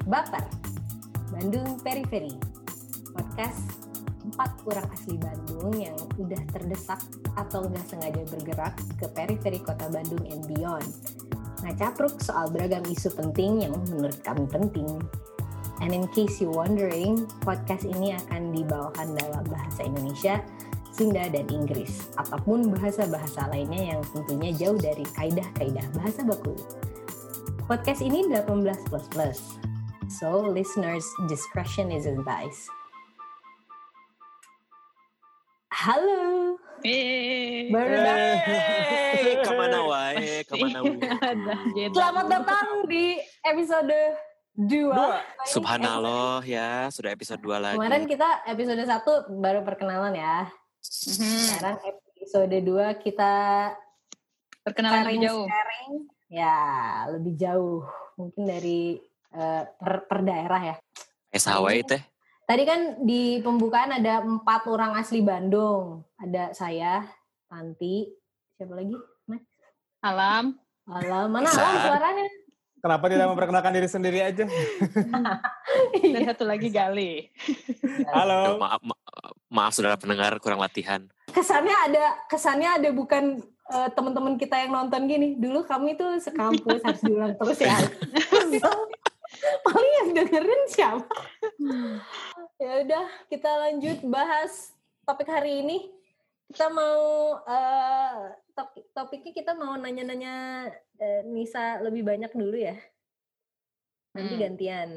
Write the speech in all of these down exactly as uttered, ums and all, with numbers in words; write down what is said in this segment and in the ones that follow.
Baper, Bandung Periferi, podcast empat orang asli Bandung yang udah terdesak atau nggak sengaja bergerak ke periferi kota Bandung and beyond. Ngacapruk soal beragam isu penting yang menurut kami penting. And in case you wondering, podcast ini akan dibawakan dalam bahasa Indonesia, Sunda, dan Inggris, ataupun bahasa-bahasa lainnya yang tentunya jauh dari kaidah-kaidah bahasa baku. Podcast ini delapan belas plus plus, so listeners discretion is advised. Halo. Hey, Baru datang. Hey, kemana wae, kemana wae. Selamat datang di episode dua. Subhanallah ya, sudah episode dua lagi. Kemarin kita episode satu baru perkenalan ya. Sekarang episode dua kita perkenalan lebih jauh. Sharing, ya lebih jauh. Mungkin dari uh, per, per daerah ya. S H W teh. Tadi kan di pembukaan ada empat orang asli Bandung. Ada saya, Tanti, siapa lagi? Max? Alam. Alam, mana Alam suaranya? Kenapa tidak memperkenalkan diri sendiri aja? Dan satu lagi Gali. Halo. Maaf, ma- maaf saudara pendengar, kurang latihan. Kesannya ada, kesannya ada bukan uh, teman-teman kita yang nonton gini. Dulu kami tuh sekampus harus diulang terus ya. Paling yang dengerin siapa? Ya udah, kita lanjut bahas topik hari ini. Kita mau uh, topik, topiknya kita mau nanya-nanya uh, Nisa lebih banyak dulu ya. Nanti Hmm. gantian.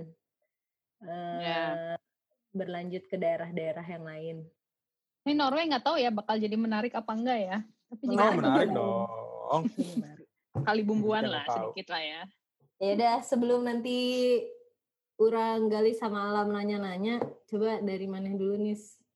Uh, Ya. Berlanjut ke daerah-daerah yang lain. Ini Norway nggak tahu ya bakal jadi menarik apa enggak ya. Tapi Oh, juga menarik dong. kali bumbuan lah Tahu. sedikit lah ya. Ya udah, sebelum nanti Urang Gali sama Alam nanya-nanya, coba dari mana dulu nih?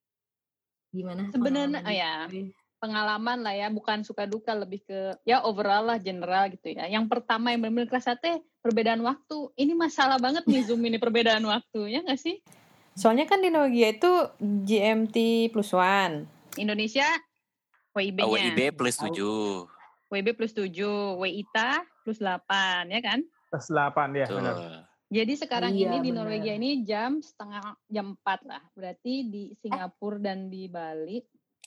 Gimana? Sebenarnya pengalaman oh ya, gue? pengalaman lah ya, bukan suka duka, lebih ke ya overall lah, general gitu ya. Yang pertama yang benar-benar kerasa teh perbedaan waktu. Ini masalah banget nih Zoom ini perbedaan waktunya nggak sih? Soalnya kan di Norwegia itu G M T plus one. Indonesia W I B-nya. W I B plus tujuh. W I B plus tujuh, W I T A plus delapan, ya kan? Plus delapan ya, Tuh. benar. Jadi sekarang Iya, ini di benar. Norwegia ini jam setengah, jam empat lah. Berarti di Singapura dan di Bali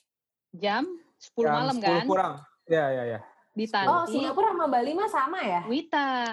jam sepuluh Jam malam sepuluh kan? kurang. Ya, ya, ya. Di Oh, Tanti, Singapura sama Bali mah sama ya? Wita.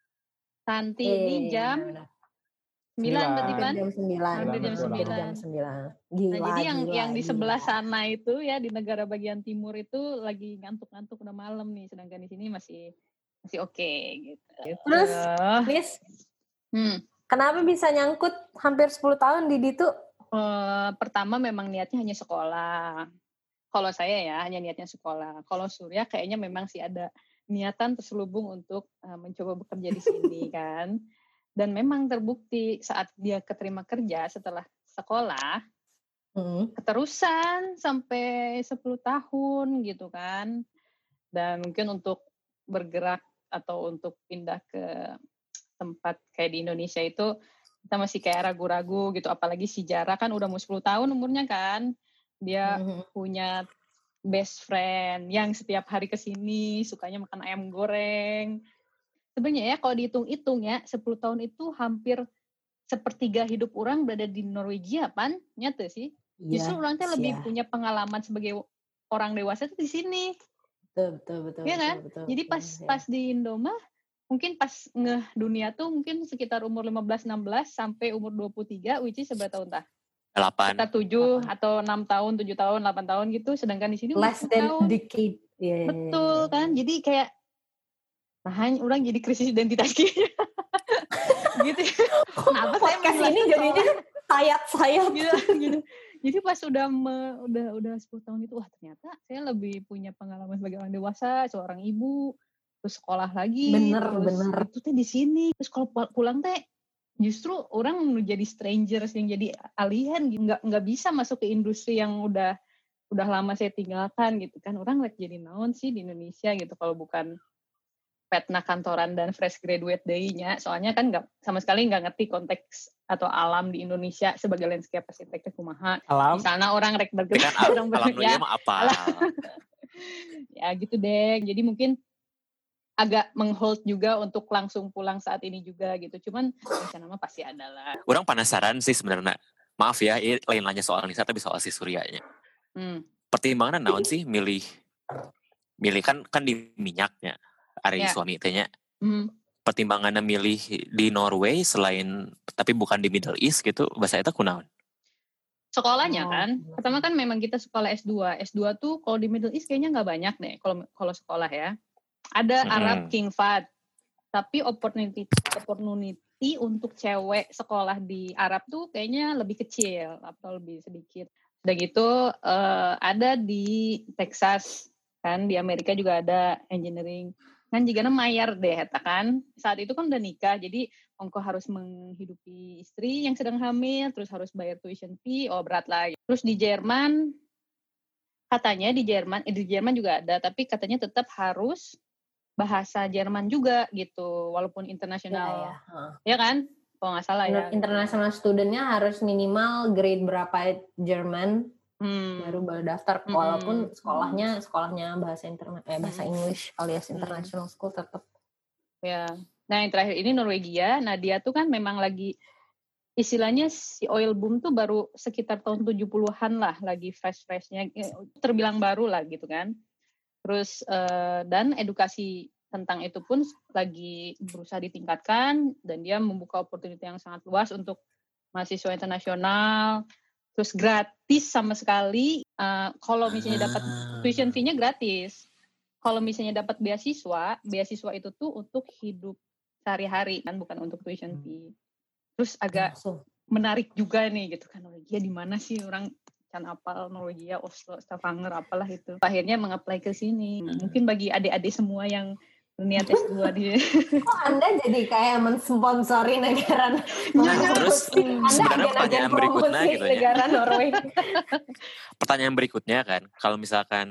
Tanti Eh, ini jam benar-benar. sembilan berarti Hampir kan? jam sembilan. Hampir jam Hampir sembilan. jam sembilan. Gila, Nah, jadi yang gila, yang di gila. sebelah sana itu ya di negara bagian timur itu lagi ngantuk-ngantuk udah malam nih, sedangkan di sini masih masih oke gitu. Terus, Gitu. Miss, Hmm. kenapa bisa nyangkut hampir sepuluh tahun di Ditu? Eh, pertama memang niatnya hanya sekolah. Kalau saya ya hanya niatnya sekolah. Kalau Surya kayaknya memang sih ada niatan terselubung untuk uh, mencoba bekerja di sini kan. Dan memang terbukti saat dia keterima kerja setelah sekolah, Hmm. keterusan sampai sepuluh tahun gitu kan. Dan mungkin untuk bergerak atau untuk pindah ke tempat kayak di Indonesia itu kita masih kayak ragu-ragu gitu, apalagi si Jara kan udah mau sepuluh tahun umurnya kan, dia Hmm. punya best friend yang setiap hari kesini sukanya makan ayam goreng. Sebenarnya ya kalau dihitung-hitung ya sepuluh tahun itu hampir sepertiga hidup orang berada di Norwegia pan, nyata sih. Justru Iya, orang teh lebih iya. punya pengalaman sebagai orang dewasa tuh di sini. Betul, betul, betul. Iya betul, kan? betul, Jadi betul, pas ya. pas di Indo mah mungkin pas ngeh dunia tuh mungkin sekitar umur lima belas enam belas sampai umur dua puluh tiga, which is seberapa tahun tah? Delapan. Sekitar tujuh atau enam tahun, tujuh tahun, delapan tahun gitu, sedangkan di sini umur Less sepuluh than tahun. a decade. Iya, iya, Betul iya. kan? Jadi kayak tahan orang jadi krisis identitas kayaknya. Gitu. Kenapa saya Podcast menjelaskan ini jadinya sayap-sayap. gitu, gitu. Jadi pas udah me, udah udah sepuluh tahun itu, wah ternyata saya lebih punya pengalaman sebagai orang dewasa, seorang ibu, terus sekolah lagi, Bener, terus bener. itu teh di sini. Terus kalau pul- pulang teh justru orang jadi strangers yang jadi alien gitu, nggak nggak bisa masuk ke industri yang udah udah lama saya tinggalkan gitu kan. Orang lagi jadi naon sih di Indonesia gitu kalau bukan petna kantoran dan fresh graduate day-nya, soalnya kan nggak sama sekali nggak ngerti konteks atau alam di Indonesia sebagai landscape arsiteknya kumaha. Alam. Misalnya orang rek Kan bergerak, al- orang alam bergerak, dunia mah apa? ya gitu deh. Jadi mungkin agak menghold juga untuk langsung pulang saat ini juga gitu. Cuman rencana mah pasti ada lah. Orang penasaran sih sebenarnya. Maaf ya, ini lain nanya soal Nisa tapi soal si Suryanya. Hmm. Pertimbangan naon sih milih milih kan kan di minyaknya ari Ya. suami tanya. Hmm. Pertimbangannya milih di Norway selain tapi bukan di Middle East gitu, bahasa eta kunaon? Sekolahnya Oh, kan, iya. pertama kan memang kita sekolah S dua. S dua tuh kalau di Middle East kayaknya nggak banyak deh kalau kalau sekolah ya. Ada Mm-mm. Arab King Fahd, tapi opportunity opportunity untuk cewek sekolah di Arab tuh kayaknya lebih kecil atau lebih sedikit. Udah gitu eh, ada di Texas kan, di Amerika juga ada engineering. Kan jigana mayar deh eta kan. Saat itu kan udah nikah, jadi ongko harus menghidupi istri yang sedang hamil, terus harus bayar tuition fee, oh berat lah. Terus di Jerman, katanya di Jerman, eh, di Jerman juga ada, tapi katanya tetap harus bahasa Jerman juga gitu, walaupun Ya, internasional, ya. Heeh. ya kan? Kalau nggak salah ya. International studentnya harus minimal grade berapa Jerman Hmm. baru baru daftar. Mm-mm. Walaupun sekolahnya sekolahnya bahasa interna eh bahasa Mm. English alias Mm. international school tetap. Ya. Nah yang terakhir ini Norwegia, nah dia tuh kan memang lagi istilahnya si oil boom tuh baru sekitar tahun tujuh puluhan lah, lagi fresh-freshnya, terbilang baru lah gitu kan. Terus eh, dan edukasi tentang itu pun lagi berusaha ditingkatkan dan dia membuka opportunity yang sangat luas untuk mahasiswa internasional. Terus gratis sama sekali. Uh, kalau misalnya dapat tuition fee-nya gratis. Kalau misalnya dapat beasiswa, beasiswa itu tuh untuk hidup sehari-hari kan, bukan untuk tuition fee. Terus agak Langsung. menarik juga nih gitu kan, Norwegia di mana sih orang can apal Norwegia, Oslo, Stavanger apalah itu. Akhirnya mengapply ke sini. Mungkin bagi adik-adik semua yang berniat S dua di Kok Anda jadi kayak mensponsori negara Nah, terus Anda sebenarnya agen-agen pertanyaan berikutnya promosi gitu ya. negara Norway. Pertanyaan berikutnya kan, kalau misalkan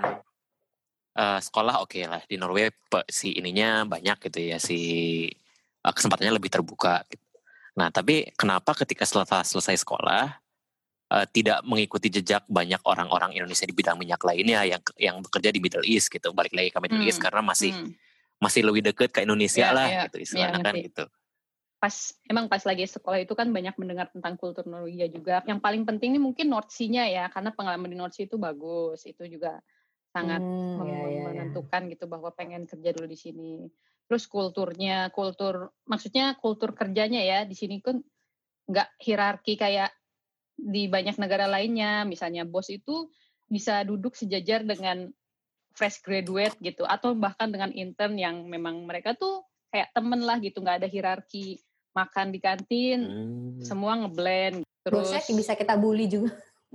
uh, sekolah oke okay lah di Norway pe- si ininya banyak gitu ya, si uh, kesempatannya lebih terbuka gitu. Nah, tapi kenapa ketika setelah selesai sekolah uh, tidak mengikuti jejak banyak orang-orang Indonesia di bidang minyak lainnya yang yang bekerja di Middle East gitu, balik lagi ke Middle Hmm, East karena masih hmm. masih lebih deket ke Indonesia Ya, lah ya, gitu ya, istilahnya kan ngerti. gitu. Pas emang pas lagi sekolah itu kan banyak mendengar tentang kultur Norwegia juga. Yang paling penting ini mungkin North Sea-nya ya, karena pengalaman di North Sea itu bagus. Itu juga sangat Hmm, mem- ya, ya, ya. menentukan gitu bahwa pengen kerja dulu di sini. Terus kulturnya, kultur maksudnya kultur kerjanya ya di sini kan nggak hierarki kayak di banyak negara lainnya. Misalnya bos itu bisa duduk sejajar dengan fresh graduate gitu, atau bahkan dengan intern yang memang mereka tuh kayak temen lah gitu, nggak ada hierarki. Makan di kantin, Hmm. semua ngeblend. Terus Bosnya bisa kita bully juga.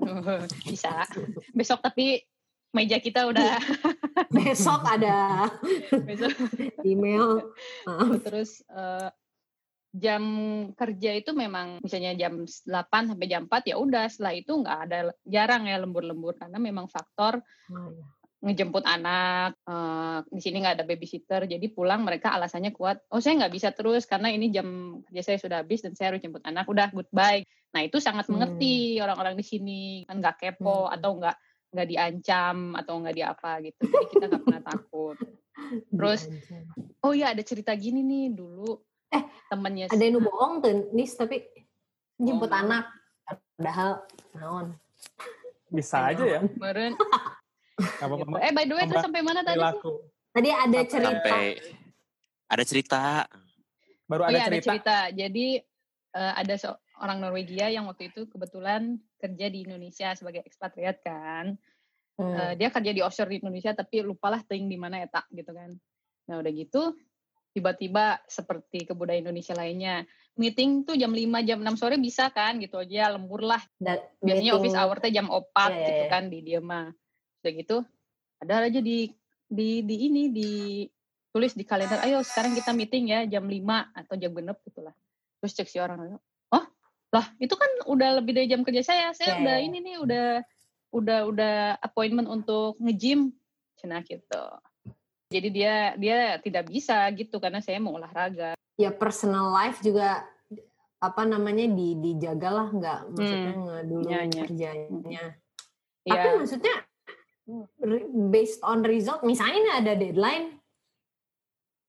bisa. Besok tapi meja kita udah Besok ada besok. email. Maaf. Terus uh, jam kerja itu memang misalnya jam delapan sampai jam empat ya udah, setelah itu nggak ada, jarang ya lembur-lembur karena memang faktor Oh, ya. ngejemput anak, uh, di sini nggak ada babysitter, jadi pulang mereka alasannya kuat, oh saya nggak bisa terus karena ini jam kerja saya sudah habis dan saya harus jemput anak, udah goodbye. Nah itu sangat Hmm. mengerti orang-orang di sini, kan nggak kepo Hmm. atau nggak nggak diancam atau nggak di apa gitu, jadi kita nggak pernah takut. Terus Diancam. oh iya ada cerita gini nih dulu, Eh, temennya ada yang nu bohong tuh nis tapi jemput Oh. anak padahal naon. Bisa aja ya. kemarin. Nggak apa-apa. Eh by the way terus Mbak, sampai mana tadi sih? Perilaku. Tadi ada cerita. Sampai ada cerita. Baru Oh ada iya ada cerita. cerita. Jadi uh, ada seorang Norwegia yang waktu itu kebetulan kerja di Indonesia sebagai ekspatriat kan. Hmm. Uh, dia kerja di offshore di Indonesia tapi lupalah ting di mana eta gitu kan. Nah udah gitu tiba-tiba seperti kebudayaan Indonesia lainnya, meeting tuh jam lima jam enam sore bisa kan gitu aja, lembur lah. Da- Biasanya meeting- office hour teh jam opat Iya, iya, gitu iya. kan di dia mah. Udah gitu ada aja di di di ini di tulis di kalender, ayo sekarang kita meeting ya jam lima atau jam genep gitulah. Terus cek si orang, oh lah itu kan udah lebih dari jam kerja saya, saya Ya, udah ya. ini nih udah udah udah appointment untuk nge-gym, cenah gitu. Jadi dia dia tidak bisa gitu karena saya mau olahraga. Ya personal life juga apa namanya di dijagalah, nggak maksudnya Hmm. ngeduluin Ya, ya. kerjanya. Ya. Tapi maksudnya re- based on result, misalnya ini ada deadline,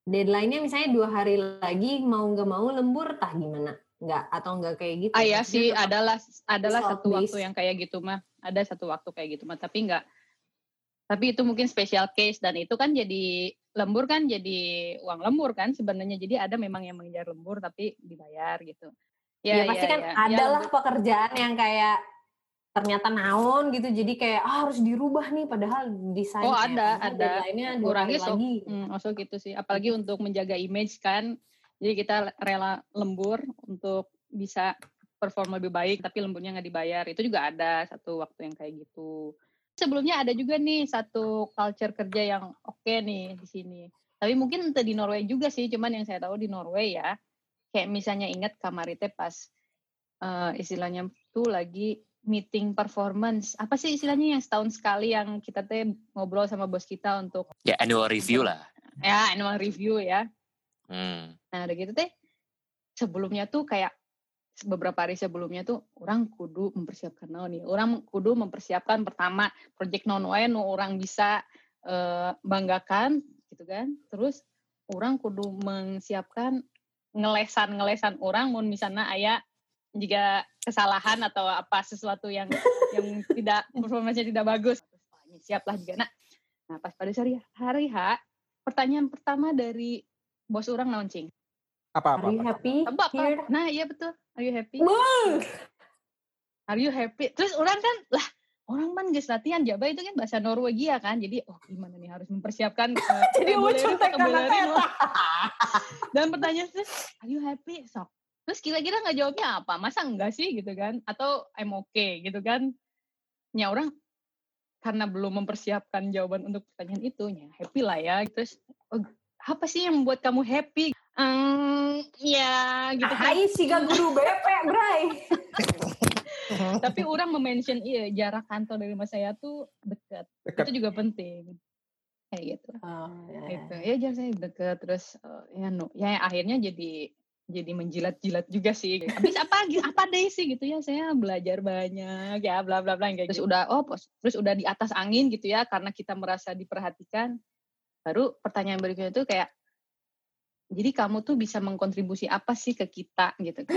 deadline-nya misalnya dua hari lagi mau nggak mau lembur, tah gimana? Nggak, atau nggak kayak gitu? Ah ya Maksudnya sih, tetap adalah adalah result satu waktu based. yang kayak gitu mah. Ada satu waktu kayak gitu mah, tapi nggak. Tapi itu mungkin special case dan itu kan jadi lembur kan jadi uang lembur kan sebenarnya. Jadi ada memang yang mengejar lembur tapi dibayar gitu. Ya, Ya, pasti ya, kan ya. ada Ya, lah lembur. pekerjaan yang kayak ternyata naon gitu, jadi kayak ah, harus dirubah nih, padahal desain Oh eh, ada, padahal ada. deadline-nya dua hari Orangnya sok, lagi. hmm, also gitu sih. Apalagi untuk menjaga image kan. Jadi kita rela lembur untuk bisa perform lebih baik, tapi lemburnya nggak dibayar. Itu juga ada satu waktu yang kayak gitu. Sebelumnya ada juga nih satu culture kerja yang oke okay nih di sini. Tapi mungkin entah di Norway juga sih, cuman yang saya tahu di Norway ya. Kayak misalnya ingat Kamarite pas uh, istilahnya tuh lagi meeting performance. Apa sih istilahnya yang setahun sekali yang kita teh ngobrol sama bos kita untuk Ya annual review lah. ya annual review ya. Hmm. Nah udah gitu teh sebelumnya tuh kayak beberapa hari sebelumnya tuh orang kudu mempersiapkan naon nih. Orang kudu mempersiapkan pertama project non wae nu orang bisa uh, banggakan gitu kan. Terus orang kudu menyiapkan ngelesan-ngelesan orang mun misalnya aya jika kesalahan atau apa sesuatu yang yang tidak performanya tidak bagus. Siaplah juga. Nah, nah pas pada hari hari H, pertanyaan pertama dari bos orang naon cing? Apa apa? Are you happy Apa, apa? here? Nah, iya betul. Are you happy? Wuh! Are you happy? Terus orang kan, lah orang man geus latihan Jawa itu kan bahasa Norwegia kan. Jadi, oh gimana nih harus mempersiapkan uh, Jadi vocabulary, contek vocabulary, anak no. Dan pertanyaan terus, are you happy? Sok. Terus kira-kira nggak jawabnya apa? Masa enggak sih gitu kan? Atau I'm okay gitu kan? Ya orang karena belum mempersiapkan jawaban untuk pertanyaan itu, ya happy lah ya. Terus, oh, apa sih yang membuat kamu happy? Hmm, ya gitu kan. Hai si guru B P, Bray. Tapi orang memention iya jarak kantor dari rumah saya tuh dekat. Dekat. Itu juga penting. Kayak gitu. Oh, ya. Gitu. Ya jarak saya dekat terus uh, ya no, ya akhirnya jadi jadi menjilat-jilat juga sih. Habis apa apa deh sih gitu ya, saya belajar banyak ya bla bla bla kayak terus gitu. Udah oh pos, terus udah di atas angin gitu ya karena kita merasa diperhatikan. Baru pertanyaan berikutnya tuh kayak jadi kamu tuh bisa mengkontribusi apa sih ke kita gitu kan.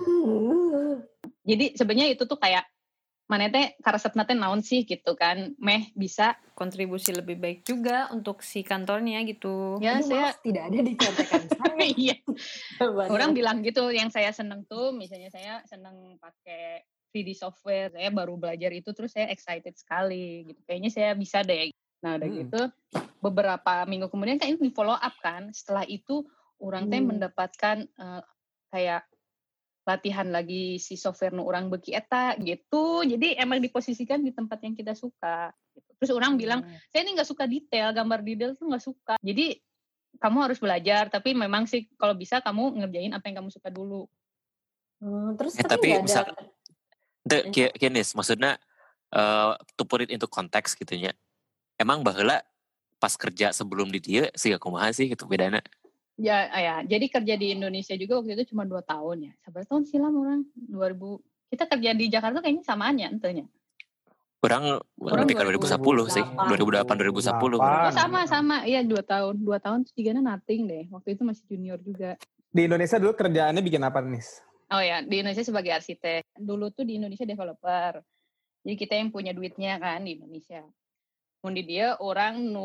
Jadi sebenarnya itu tuh kayak mana teh karesepna teh naon sih gitu kan. Meh bisa kontribusi lebih baik juga untuk si kantornya gitu. ya Aduh, saya maaf, tidak ada di contekan saya. iya. Benar. Orang bilang gitu, yang saya seneng tuh misalnya saya seneng pakai tiga D software, saya baru belajar itu terus saya excited sekali gitu. Kayaknya saya bisa deh. Nah udah Hmm. gitu beberapa minggu kemudian kan ini di follow up kan. Setelah itu orang teh Hmm. mendapatkan uh, kayak latihan lagi si software nu orang beki eta gitu. Jadi emang diposisikan di tempat yang kita suka. Gitu. Terus orang bilang, saya ini nggak suka detail, gambar detail tuh nggak suka. Jadi kamu harus belajar, tapi memang sih kalau bisa kamu ngerjain apa yang kamu suka dulu. Hmm, terus Eh, tapi tapi nggak ada. misal, Kenis, maksudnya uh, to put it into context gitunya. Emang baheula pas kerja sebelum di dia sih kumaha sih gitu bedana. Ya, ya, jadi kerja di Indonesia juga waktu itu cuma dua tahun ya. Sabar tahun silam orang dua ribu. Kita kerja di Jakarta kayaknya samaan ya entenya. Orang Orang lebih ke dua ribu sepuluh sih, dua ribu delapan dua ribu sepuluh. Oh sama sama, iya dua tahun, dua tahun terus tiganya nothing deh. Waktu itu masih junior juga. Di Indonesia dulu kerjaannya bikin apa nih? Oh ya, di Indonesia sebagai arsitek. Dulu tuh di Indonesia developer. Jadi kita yang punya duitnya kan di Indonesia. Kemudian dia orang nu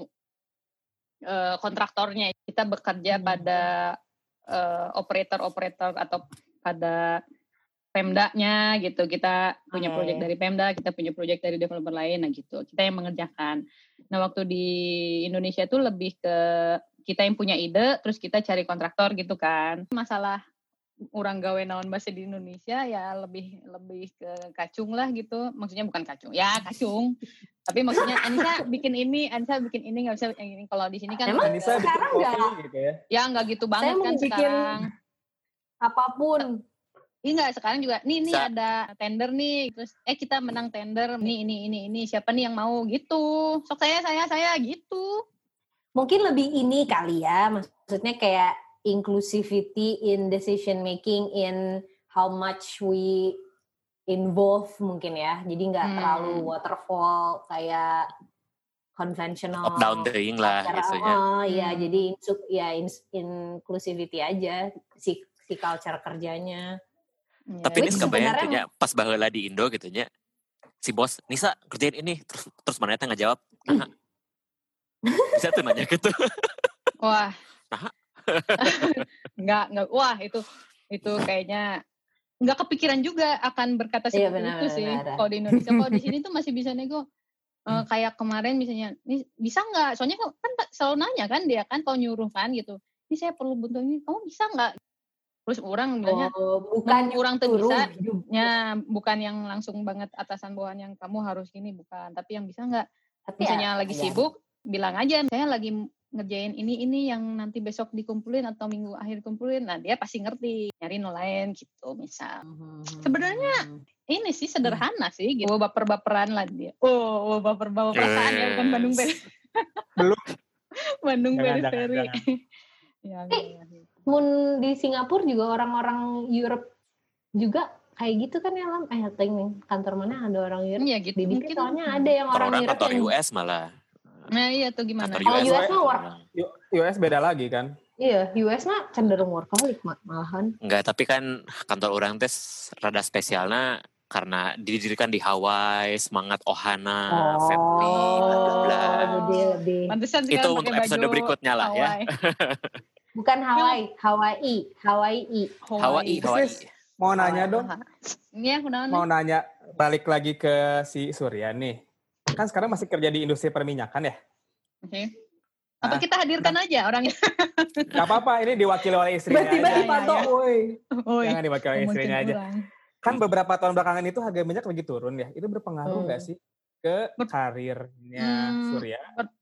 uh, kontraktornya. Kita bekerja hmm. pada uh, operator-operator atau pada Pemdanya gitu. Kita punya Okay. proyek dari Pemda, kita punya proyek dari developer lain, nah gitu. Kita yang mengerjakan. Nah waktu di Indonesia tuh lebih ke kita yang punya ide, terus kita cari kontraktor gitu kan. Masalah orang gawe naon bahasa di Indonesia ya lebih lebih ke kacung lah gitu. Maksudnya bukan kacung, ya kacung. Tapi maksudnya Anissa bikin ini, Anissa bikin ini nggak bisa yang ini. Kalau di sini kan emang Anissa bikin sekarang kopi nggak gitu ya? Ya nggak gitu banget saya kan mau bikin sekarang. apapun. Ini nggak sekarang juga. Nih nih Sa- ada tender nih. Terus eh kita menang tender. Nih ini ini ini siapa nih yang mau gitu. Sok saya saya saya gitu. Mungkin lebih ini kali ya, maksudnya kayak inclusivity in decision making, in how much we involve mungkin ya. Jadi nggak Hmm. terlalu waterfall kayak conventional up down thing lah isunya. Oh iya, Hmm. jadi insu- ya ins- inclusivity aja si si culture kerjanya. Ya, Tapi ini Which kebayang sebenarnya- tuh nya pas baheula di Indo gitu nya. Si bos, Nisa kerjain ini terus terus mana teh ngajawab. Nah. Bisa tuh nanya gitu. Wah. Nah. Enggak, enggak. Wah, itu itu kayaknya enggak kepikiran juga akan berkata Iya, seperti benar, itu sih. benar. Kalau di Indonesia, kalau di sini tuh masih bisa nego. Eh, kayak kemarin misalnya, nih bisa nggak? Soalnya kan kan selalu nanya kan dia kan kalau nyuruh kan gitu. Ini saya perlu bantuan ini, kamu bisa nggak? Terus orang bilangnya, Oh, bukan orang tuh suruh. bisa, ya bukan yang langsung banget atasan bawahan yang kamu harus gini, bukan. Tapi yang bisa nggak? Tapi Misalnya ya, lagi ya. sibuk, bilang aja, saya lagi ngerjain ini ini yang nanti besok dikumpulin atau minggu akhir kumpulin. Nah dia pasti ngerti, nyari no lain gitu misal. Sebenarnya ini sih sederhana sih, gitu. Oh, baper-baperan lah dia. Oh, oh baper-baper perasaan ya, bukan Bandung peri. Belum. Bandung Jangan, peri-peri. jangan, Ya, Eh, ya, ya. Mun di Singapura juga orang-orang Europe juga kayak gitu kan ya Lam? Eh, ting kantor mana ada orang Europe? Ya gitu Di mungkin. Dikit soalnya ada yang orang Orang Europe kantor yang U S malah. Nah iya tuh gimana? Kantor Kalau U S. U S mah gitu work. bilang. U S beda lagi kan. iya, U S mah cenderung workaholic ma- malahan. Enggak, tapi kan kantor orang teh rada spesialnya karena didirikan di Hawaii, semangat ohana, family, bla bla bla. jadi lebih Pantesan Itu sekarang untuk pakai episode baju berikutnya lah ya. Hawaii. bukan Hawaii, Hawaii, Hawaii. Hawaii, Hawaii. Mau nanya Hawaii. dong, Iya, udah mau nanya balik lagi ke si Surya nih. Kan sekarang masih kerja di industri perminyakan ya? Oke. Apa Ah, kita hadirkan aja orangnya? Gak apa-apa, ini diwakili oleh istrinya Tiba-tiba aja. dipantau, woi. Oh, Jangan diwakili oleh ngomongin istrinya aja. orang. Kan beberapa tahun belakangan itu harga minyak lagi turun ya. Itu berpengaruh nggak Hmm. sih ke Ber- karirnya Hmm, Surya?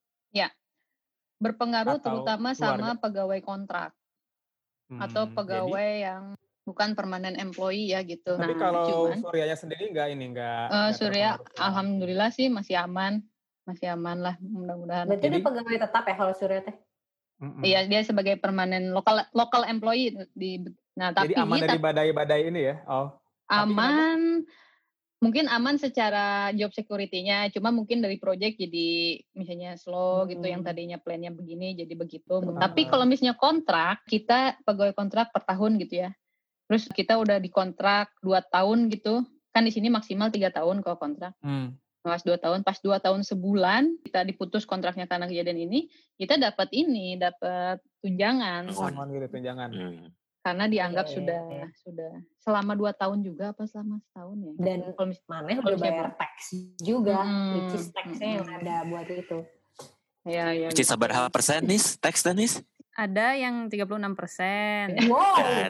Berpengaruh Atau terutama sama keluarga? pegawai kontrak Hmm, atau jadi- pegawai yang bukan permanent employee ya gitu. Tapi Nah, kalau cuman Suryanya sendiri nggak ini nggak. eh, nggak Surya terpengaruh. alhamdulillah sih masih aman. Masih aman lah mudah-mudahan. Berarti Jadi- dia pegawai tetap ya kalau Surya teh? Mm-mm. Iya, dia sebagai permanent lokal local employee di nah tapi Jadi aman dari tapi badai-badai ini ya? Oh, tapi aman mungkin aman secara job security-nya, cuma mungkin dari project jadi misalnya slow Hmm. gitu, yang tadinya plan-nya begini jadi begitu. Hmm. Tapi kalau misalnya kontrak, kita pegawai kontrak per tahun gitu ya. Terus kita udah dikontrak dua tahun gitu, kan di sini maksimal tiga tahun kalau kontrak. Hmm. Pas dua tahun, pas dua tahun sebulan kita diputus kontraknya karena kejadian ini, kita dapat ini, dapat tunjangan Aman gitu tunjangan. Hmm. karena dianggap Iya, iya, sudah iya. sudah selama dua tahun juga apa selama setahun ya? Dan Kalau mis- mana Kalau udah saya bayar tax juga, Hmm, which is taxnya yang hmm. ada buat itu. ya ya. Ci sabar berapa persen nih teks Danis? Ada yang tiga puluh enam persen. Wow, Kan.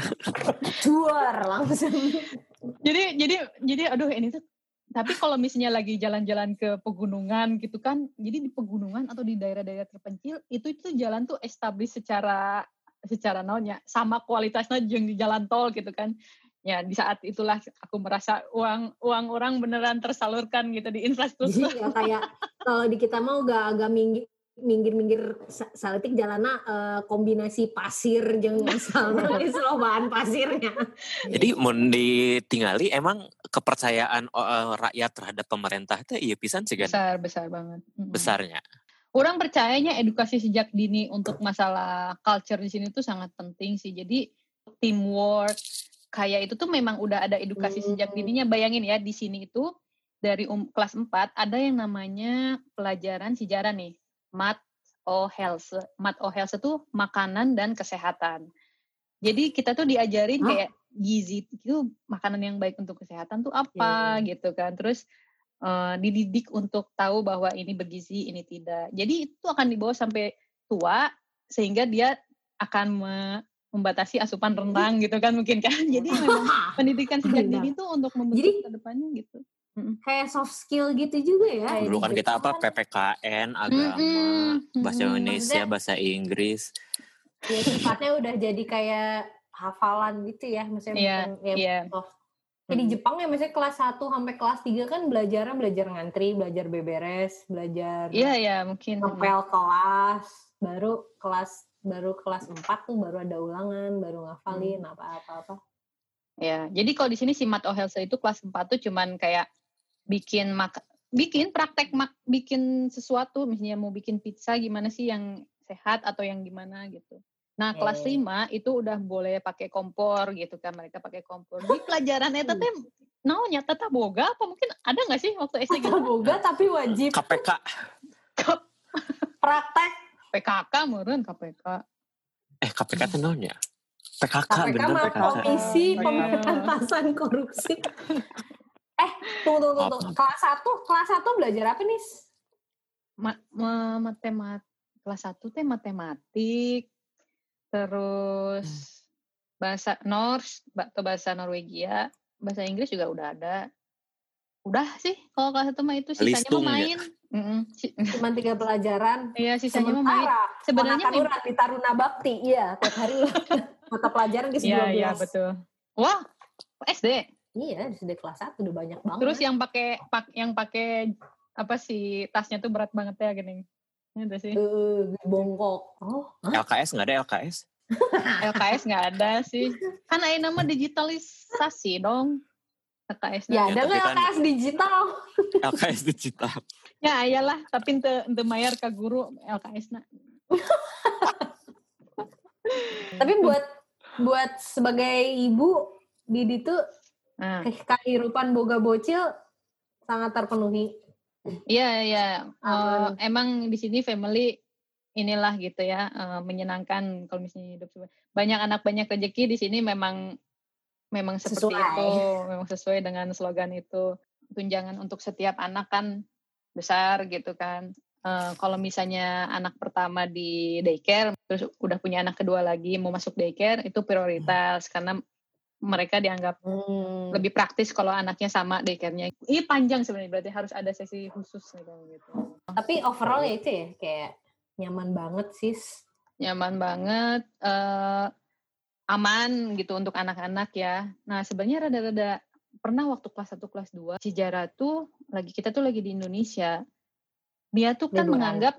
cuar langsung. Jadi jadi jadi aduh ini tuh. Tapi kalau misalnya lagi jalan-jalan ke pegunungan gitu kan, jadi di pegunungan atau di daerah-daerah terpencil itu itu jalan tuh establish secara secara naonnya sama kualitasnya yang di jalan tol gitu kan. Ya di saat itulah aku merasa uang uang orang beneran tersalurkan gitu di infrastruktur. Jadi ya kayak kalau di kita mau gak agak minggir minggir-minggir sa- saletik jalana eh, kombinasi pasir jeung asal geus loh bahan pasirnya. Jadi mau ditinggali emang kepercayaan uh, rakyat terhadap pemerintah itu iya pisan sih kan Besar besar banget. Mm-mm. besarnya. Orang percayanya edukasi sejak dini untuk masalah culture di sini tuh sangat penting sih. Jadi teamwork kayak itu tuh memang udah ada edukasi Hmm. sejak dininya. Bayangin ya di sini itu dari um, kelas empat ada yang namanya pelajaran sejarah nih. Mat o health. Mat o health itu makanan dan kesehatan. Jadi kita tuh diajarin Hah? kayak gizi itu makanan yang baik untuk kesehatan tuh apa Iya. gitu kan. Terus eh, dididik untuk tahu bahwa ini bergizi, ini tidak. Jadi itu akan dibawa sampai tua sehingga dia akan me- membatasi asupan rendang gitu kan mungkin kan. Jadi memang pendidikan sejak Rendang. dini tuh untuk membentuk Jadi- ke depannya gitu. Kayak soft skill gitu juga ya. kayak Dulu di kan kita apa Jepang P P K N, agama, Mm-mm. bahasa Mm-mm. Indonesia, Maksudnya- bahasa Inggris. Ya sifatnya udah jadi kayak hafalan gitu ya. Maksudnya Iya, bukan ya, iya. soft. Kayak di Mm. Jepang ya misalnya kelas satu sampai kelas tiga kan belajarnya belajar ngantri, belajar beberes, belajar Iya ya mungkin. ngepel kelas, baru kelas baru kelas empat tuh baru ada ulangan, baru ngafalin apa-apa-apa. Ya, jadi kalau di sini si Mat O Health itu kelas empat tuh cuman kayak bikin mak bikin praktek mak bikin sesuatu, misalnya mau bikin pizza gimana sih yang sehat atau yang gimana gitu. Nah, kelas Hmm. lima itu udah boleh pakai kompor gitu kan, mereka pakai kompor. Di pelajaran eta teh naonnya tata boga apa mungkin ada enggak sih waktu S D gitu? Boga tapi wajib K P K. praktek. P K K meureun K P K. Eh K P K itu naon ya? P K K K P K bener mah P K K. Komisi Iya. Pemberantasan Korupsi. eh, tunggu tunggu tunggu. Maaf, maaf. Kelas satu, kelas satu belajar apa nih? Ma- ma- matemat kelas satu teh matematik, terus bahasa Norse atau bahasa Norwegia, bahasa Inggris juga udah ada. Udah sih kalau kelas satu mah itu sisanya Listung mah ya? main. Mm-mm. Si- Cuma tiga pelajaran. Iya sisanya mah main. Sementara Sebenarnya ponakan mem- urang di Taruna Bakti, iya tiap hari mata pelajaran ke Iya dua belas. iya betul. Wah S D. Iya, di S D kelas satu udah banyak banget. Terus yang pakai pak yang pakai apa sih tasnya tuh berat banget ya gini. Itu sih. Eh, bongkok. Oh, L K S nggak ada L K S? L K S nggak ada sih. Kan ada nama digitalisasi dong. L K S. ya Ya, ada tapi nggak kan- L K S digital? L K S digital. Ya iyalah, tapi ente ente mayar ke guru L K S na. Tapi buat buat sebagai ibu, Didi tuh Nah, ke- kehidupan boga bocil sangat terpenuhi. iya iya. Eh, Aman. emang di sini family inilah gitu ya, eh, menyenangkan kalau misalnya hidup sebagai- banyak anak banyak rezeki di sini memang memang seperti Sesuai. itu, memang sesuai dengan slogan itu. Tunjangan untuk setiap anak kan besar gitu kan. Eh, kalau misalnya anak pertama di daycare, terus udah punya anak kedua lagi mau masuk daycare, itu prioritas karena mereka dianggap Hmm. lebih praktis kalau anaknya sama daycare-nya. Ini panjang sebenarnya, berarti harus ada sesi khusus gitu. gitu. Tapi overall ya itu ya kayak nyaman banget sis. Nyaman banget, eh, aman gitu untuk anak-anak ya. Nah sebenarnya rada-rada pernah waktu kelas satu kelas dua si Jara tuh lagi kita tuh lagi di Indonesia. Dia tuh kan Liburan. menganggap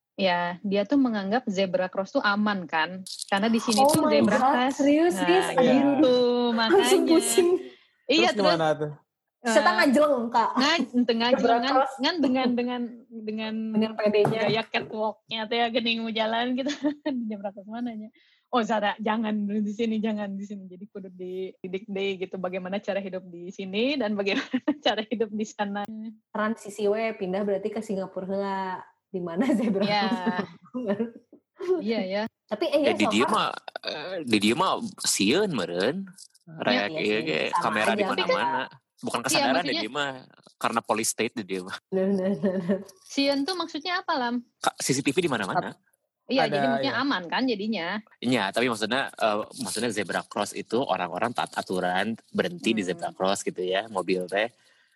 ya dia tuh menganggap zebra cross tuh aman kan. Karena di sini Oh tuh my zebra God, cross. serius, Nah, sis? gitu Langsung makanya. pusing. Iya Terus terus gimana tuh? eh, Setengah jeleng kak. ngan tengah Zebra jalan cross. ngan dengan dengan dengan Dengan pedenya. gaya catwalknya teh geuning mau jalan gitu di zebra cross mananya. Oh Zara, jangan di sini, jangan di sini. Jadi kudu dididik deh gitu bagaimana cara hidup di sini dan bagaimana cara hidup di sana. Transisi we pindah berarti ke Singapura heula. Di mana zebra Ya. cross. Iya ya. Tapi eh Ya ya di so dia far mah eh, di dia mah sieun meureun. Raya iya ieu sih, ge sama kamera aja. di mana-mana. Bukan Iya, kesadaran maksudnya- di dia mah karena police state di dia mah. bener-bener. Sieun tuh maksudnya apa Lam? Ka- C C T V di mana-mana. Iya, Ada, jadi maksudnya ya. aman kan jadinya. Iya, tapi maksudnya eh, maksudnya zebra cross itu orang-orang taat aturan berhenti di Hmm. zebra cross gitu ya, mobil teh.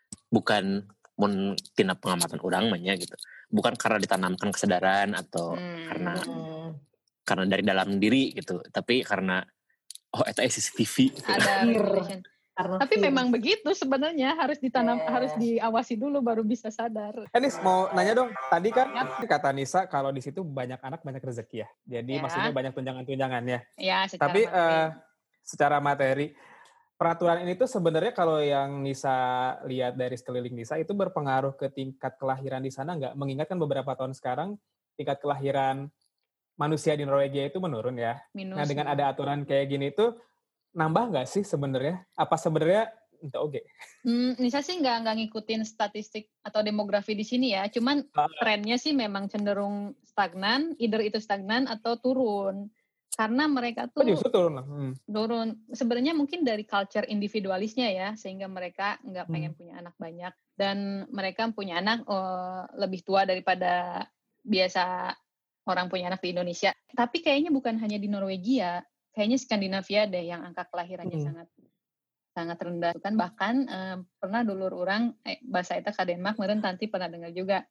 Bukan mun tina pengamatan orang mah nya gitu. Bukan karena ditanamkan kesadaran atau Hmm. karena Hmm. karena dari dalam diri gitu, tapi karena oh eta C C T V gitu. Ada Fear. regulation. Karena Tapi fear. memang begitu sebenarnya harus ditanam, Eh. harus diawasi dulu baru bisa sadar. Eh Nis, mau nanya dong. Tadi kan kata Nisa kalau di situ banyak anak banyak rezeki ya. Jadi Ya. maksudnya banyak tunjangan-tunjangannya. Ya, secara Tapi materi. eh, secara materi peraturan ini tuh sebenarnya kalau yang Nisa lihat dari sekeliling Nisa itu berpengaruh ke tingkat kelahiran di sana nggak? Mengingatkan beberapa tahun sekarang tingkat kelahiran manusia di Norwegia itu menurun ya. minus. Nah dengan ada aturan kayak gini tuh nambah nggak sih sebenarnya? Apa sebenarnya entah oke? Hmm, Nisa sih nggak nggak ngikutin statistik atau demografi di sini ya. Cuman Ah. trennya sih memang cenderung stagnan, either itu stagnan atau turun. Karena mereka Oh tuh justru turun. Hmm. turun. Sebenarnya mungkin dari culture individualisnya ya, sehingga mereka nggak Hmm. pengen punya anak banyak dan mereka punya anak eh, lebih tua daripada biasa orang punya anak di Indonesia. Tapi kayaknya bukan hanya di Norwegia, kayaknya Skandinavia deh yang angka kelahirannya Hmm. sangat sangat rendah kan. Bahkan eh, pernah dulur orang eh, bahasa eta ka Denmark meureun Tanti pernah dengar juga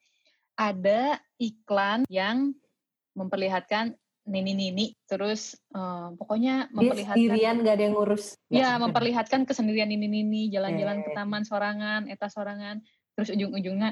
ada iklan yang memperlihatkan nini-nini terus eh, pokoknya Dia memperlihatkan sendirian gak ada yang ngurus. ya memperlihatkan kesendirian nini-nini jalan-jalan ke Eh. taman sorangan eta sorangan terus ujung-ujungnya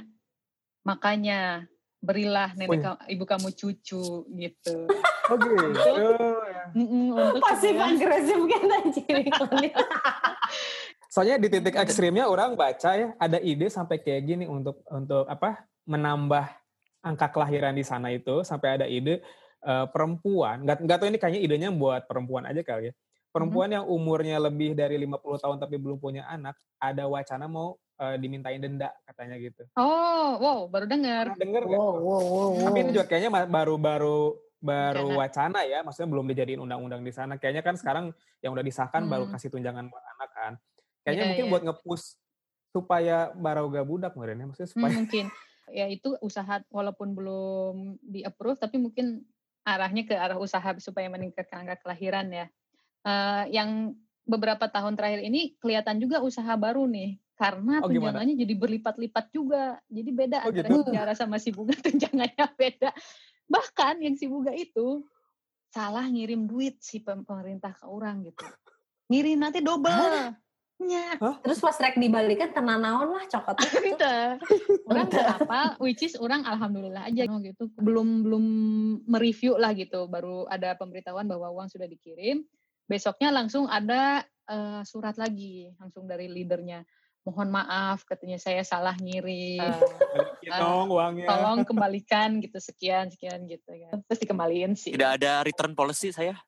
makanya berilah nenek Punya. ka- ibu kamu cucu gitu. Oh gitu. Mm-mm, untuk Pasif supaya- agresif kan anjir iklannya. Soalnya di titik ekstrimnya orang baca ya, ada ide sampai kayak gini untuk untuk apa menambah angka kelahiran di sana itu, sampai ada ide uh, perempuan, nggak nggak tahu ini kayaknya idenya buat perempuan aja kali ya. Perempuan mm-hmm. yang umurnya lebih dari lima puluh tahun tapi belum punya anak, ada wacana mau uh, dimintain denda katanya gitu. Oh, wow, baru dengar. Pernah dengar nggak? Wow, wow, wow, wow. Tapi ini juga kayaknya baru-baru baru wacana ya, maksudnya belum dijadiin undang-undang di sana. Kayaknya kan sekarang yang udah disahkan hmm. baru kasih tunjangan buat anak kan. Kayaknya yeah, mungkin yeah. buat nge-push supaya baroga budak mungkin ya, maksudnya supaya hmm, mungkin ya itu usaha walaupun belum di-approve tapi mungkin arahnya ke arah usaha supaya meningkatkan angka kelahiran ya. Uh, yang beberapa tahun terakhir ini kelihatan juga usaha baru nih karena oh, tunjangannya gimana? Jadi berlipat-lipat juga. Jadi beda oh, antara gitu? Si Ciara sama si Bunga tunjangannya beda. Bahkan yang si Bunga itu salah ngirim duit si pemerintah ke orang gitu. Ngirim nanti double. Ya. Terus pas rek dibalikan kena naon lah cokot. Gitu. Orang apa which is orang alhamdulillah aja gitu. Belum belum mereview lah gitu. Baru ada pemberitahuan bahwa uang sudah dikirim. Besoknya langsung ada uh, surat lagi langsung dari leadernya. Mohon maaf katanya saya salah ngirim. Uh, uh, uangnya. Tolong kembalikan gitu sekian sekian gitu kan. Terus dikembaliin sih. Tidak ada return policy saya.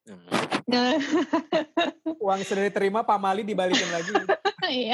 Uang sudah diterima Pak Mali dibalikin lagi. Iya.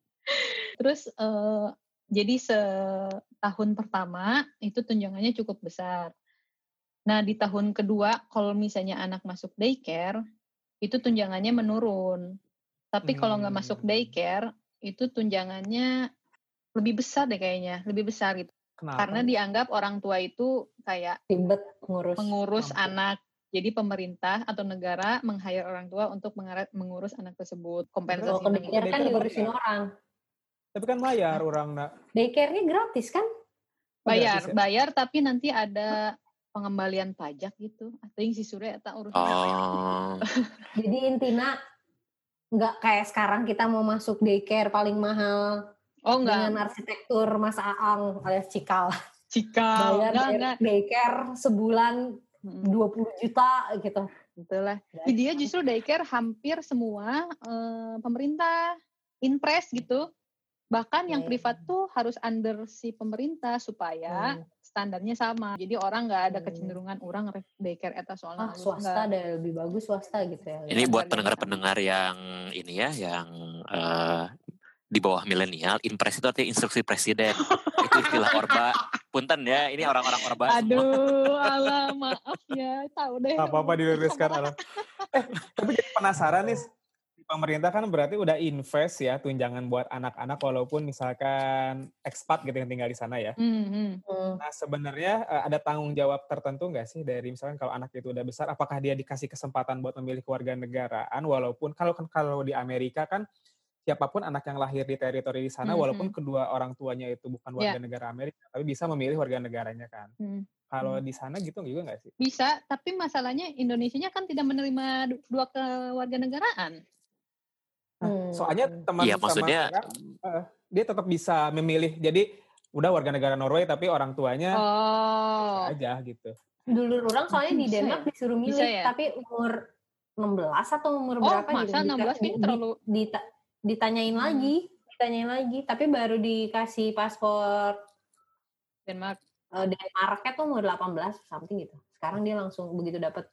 Terus uh, jadi setahun pertama itu tunjangannya cukup besar. Nah di tahun kedua kalau misalnya anak masuk daycare itu tunjangannya menurun. Tapi kalau nggak masuk daycare, itu tunjangannya lebih besar deh kayaknya. Lebih besar gitu. Kenapa? Karena dianggap orang tua itu kayak ribet mengurus, mengurus anak. Jadi pemerintah atau negara meng-hire orang tua untuk mengurus anak tersebut. Kompensasi. Kalau daycare kan diurusin orang. Tapi kan bayar orang. Daycare-nya gratis kan? Bayar, bayar tapi nanti ada pengembalian pajak gitu. Atau yang si Surya tak urusan. Oh. Jadi intinya nggak kayak sekarang kita mau masuk daycare paling mahal. Oh enggak. Dengan arsitektur Mas Aang alias Cikal. Cikal. Bayar enggak, enggak. Daycare sebulan dua puluh juta gitu. Betul lah. Dia justru daycare hampir semua eh, pemerintah impres gitu. Bahkan yang privat tuh harus under si pemerintah supaya hmm. standarnya sama. Jadi orang nggak ada kecenderungan hmm. orang daycare eta soalnya. Ah, swasta deh lebih bagus swasta gitu ya. Ini buat pendengar-pendengar yang ini ya, yang uh, di bawah milenial, impres itu artinya instruksi presiden. Itu istilah Orba. Punten ya, ini orang-orang Orba. Aduh, alah maaf ya, tahu deh. Apa-apa diluruskan alam. Eh, tapi jadi penasaran nih. Pemerintah kan berarti udah invest ya tunjangan buat anak-anak walaupun misalkan ekspat gitu yang tinggal di sana ya. Mm-hmm. Nah sebenarnya ada tanggung jawab tertentu nggak sih dari misalkan kalau anak itu udah besar, apakah dia dikasih kesempatan buat memilih kewarganegaraan walaupun kalau kan kalau di Amerika kan siapapun anak yang lahir di teritori di sana mm-hmm. walaupun kedua orang tuanya itu bukan warga yeah. negara Amerika tapi bisa memilih warga negaranya kan. Mm-hmm. Kalau di sana gitu juga nggak sih? Bisa, tapi masalahnya Indonesianya kan tidak menerima dua kewarganegaraan. Nah, soalnya teman ya, maksudnya, sama uh, dia tetap bisa memilih. Jadi udah warga negara Norway tapi orang tuanya oh. aja gitu. Dulu orang soalnya di Denmark disuruh milih ya? tapi umur enam belas atau umur oh, berapa masa gitu. enam belas ini terlalu dita- ditanyain hmm. lagi, ditanyain lagi tapi baru dikasih paspor Denmark. Uh, Denmarknya tuh umur delapan belas something gitu. Sekarang dia langsung begitu dapat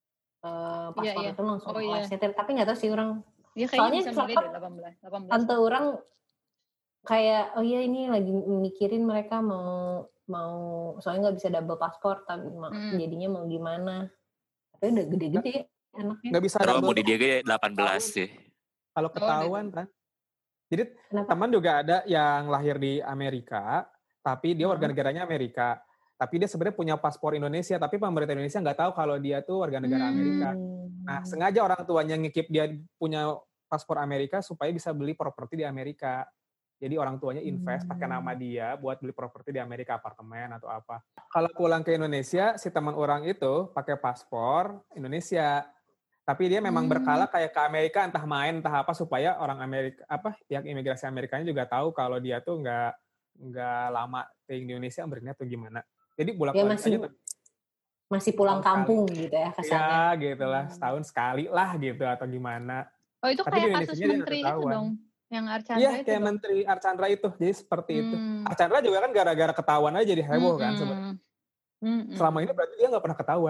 uh, paspor yeah, yeah. itu langsung oh, yeah. setir tapi enggak tahu sih orang. Ya, soalnya delapan belas tante orang kayak oh iya ini lagi mikirin mereka mau mau soalnya nggak bisa double paspor tapi hmm. jadinya mau gimana tapi udah gede-gede anaknya nggak bisa kalau mau di dia delapan belas sih kalau ketahuan kan jadi kenapa? Teman juga ada yang lahir di Amerika tapi dia warga negaranya Amerika tapi dia sebenarnya punya paspor Indonesia tapi pemerintah Indonesia nggak tahu kalau dia tuh warga negara hmm. Amerika. Nah sengaja orang tuanya ngikip dia punya paspor Amerika supaya bisa beli properti di Amerika. Jadi orang tuanya invest hmm. pakai nama dia buat beli properti di Amerika, apartemen atau apa. Kalau pulang ke Indonesia, si teman orang itu pakai paspor Indonesia. Tapi dia memang hmm. berkala kayak ke Amerika entah main entah apa supaya orang Amerika apa pihak imigrasi Amerikanya juga tahu kalau dia tuh nggak nggak lama di Indonesia berarti atau gimana. Jadi bolak-balik ya, aja masih pulang kampung sekali. Gitu ya kesannya. Ya gitu lah, setahun sekali lah gitu atau gimana. Oh itu tapi kayak kasus menteri itu dong. Yang Archandra Iya, itu kayak dong. Menteri Archandra itu. Jadi seperti itu. Hmm. Archandra juga kan gara-gara ketahuan aja jadi heboh kan Mm-mm. sebenarnya. Mm-mm. Selama ini berarti dia nggak pernah ketahuan.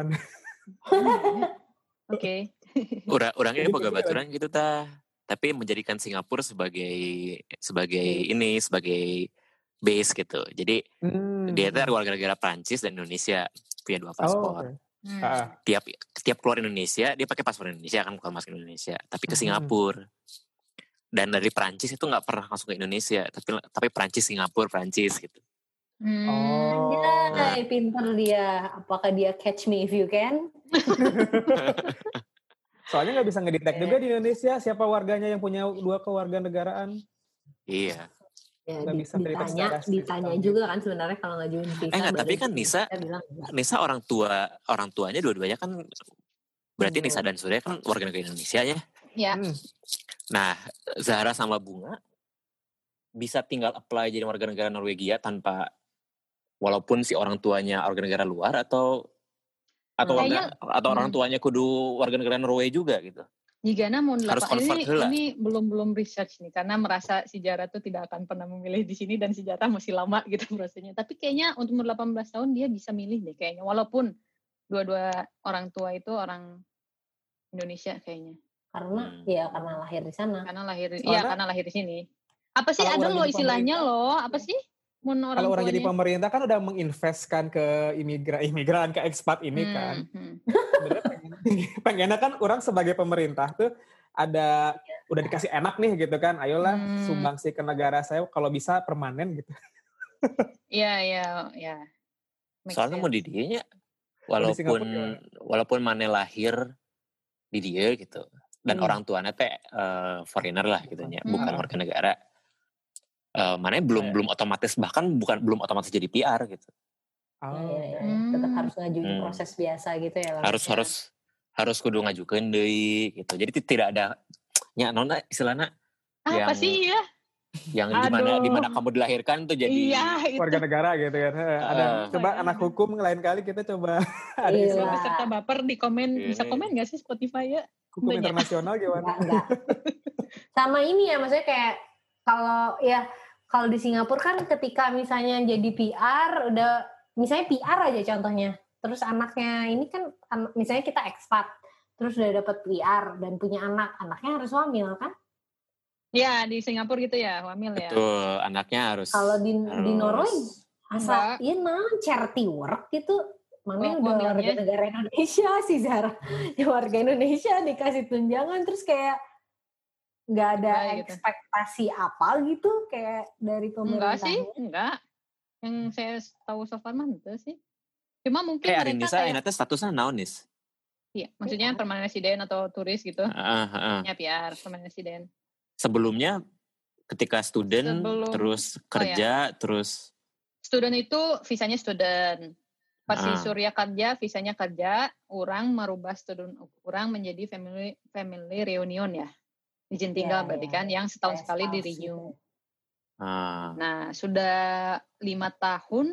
Oke. Orang orangnya Jadi boga mungkin baturan gitu tah. Tapi menjadikan Singapura sebagai sebagai Base. ini sebagai base gitu. Jadi Hmm. dia itu warga negara Prancis dan Indonesia, punya dua Oh, paspor. oke. Hmm. Ah, Tiap tiap keluar Indonesia dia pakai paspor Indonesia kan, bukan masuk Indonesia, tapi ke Mhm. Singapura. Dan dari Prancis itu nggak pernah masuk ke Indonesia, tapi tapi Prancis Singapura Prancis gitu. Hmm. Oh. Anjay, pinter dia. Apakah dia catch me if you can? Soalnya nggak bisa ngedetect juga di Indonesia siapa warganya yang punya dua kewarganegaraan. Iya. Ya, Nggak di- bisa detect ditanya, secara ditanya sistem juga gitu. kan sebenarnya kalau ngajuin visa. Eh nggak, tapi badan kan Nisa, kita bilang enggak. Nisa orang tua orang tuanya dua-duanya kan berarti Hmm. Nisa dan Surya kan warga negara Indonesia ya. Ya. Hmm. Nah, Zahra sama Bunga bisa tinggal apply jadi warga negara Norwegia tanpa, walaupun si orang tuanya warga negara luar atau atau warga Kayaknya- atau orang hmm. tuanya kudu warga negara Norwegia juga gitu. Jika namun Harus delapan convert ini heula. ini belum belum research nih karena merasa si Jara tuh tidak akan pernah memilih di sini dan si Jara masih lama gitu prosesnya. Tapi kayaknya untuk umur delapan belas tahun dia bisa milih deh kayaknya, walaupun dua-dua orang tua itu orang Indonesia kayaknya. Karena Hmm. ya karena lahir di sana. Karena lahir Soalnya- iya karena lahir di sini. Apa sih Kalau ada orang loh jadi istilahnya pemerintah- loh, apa sih? Mun orang Kalau orang tuanya. jadi pemerintah kan udah menginvestkan ke imigran imigran ke ekspat ini Hmm, kan. hmm. Sebenarnya pengen, pengennya kan orang sebagai pemerintah tuh ada udah dikasih enak nih gitu kan. Ayolah Hmm. sumbangsi ke negara saya kalau bisa permanen gitu. Iya iya iya. Make Soalnya mau di sense. dianya Kalau di walaupun Singapura gimana? walaupun mana lahir di dia gitu dan Hmm. orang tuanya teh eh, foreigner lah gitu nya, Hmm. bukan warga negara. Eh mana belum Kayak- belum otomatis, bahkan bukan belum otomatis jadi P R gitu. Ya, Oh. ya, ya. Hmm. Tetap harus ngajuin Hmm. proses biasa gitu ya. Harus Lam? harus harus kudu ngajukeun deui gitu. Jadi ti- tidak ada nya nona istilahnya Apa yang- sih ya? yang di mana Aduh. di mana kamu dilahirkan tuh jadi Iya itu. Warga negara gitu kan. Eh, Ada Eh. coba Makanya. anak hukum lain kali kita coba ada Iya. istilah Peserta baper di komen, Iya. bisa komen gak sih Spotify ya? hukum Banyak. internasional gimana? Enggak, enggak. Sama ini ya, maksudnya kayak kalau ya kalau di Singapura kan ketika misalnya jadi P R udah misalnya P R aja contohnya, terus anaknya ini kan an- misalnya kita ekspat, terus udah dapet P R dan punya anak, anaknya harus hamil kan? Ya di Singapura gitu ya, hamil ya. tuh anaknya harus Kalau di di harus- Norway asa Enggak. iya nah charity work gitu. Mana Oh, udah hamilnya. warga negara Indonesia sih Zara. Ya warga Indonesia dikasih tunjangan terus kayak nggak ada Baik gitu. ekspektasi apa gitu kayak dari pemerintah. Enggak sih, enggak. Yang saya tahu so far mah itu sih. Cuma mungkin eh hari mereka Nisa kayak, enak statusnya naon nis? iya, maksudnya Iya. permanent resident atau turis gitu. Heeh, heeh. Ya P R, permanent resident. Sebelumnya ketika student Sebelum- terus oh, kerja terus Student itu visanya student. Pas si Ah. Surya kerja, visanya kerja, orang merubah student orang menjadi family family reunion ya. Izin tinggal Ya, berarti ya, kan, ya. yang setahun Kayak sekali di spouse renew. gitu. ah, Nah, sudah lima tahun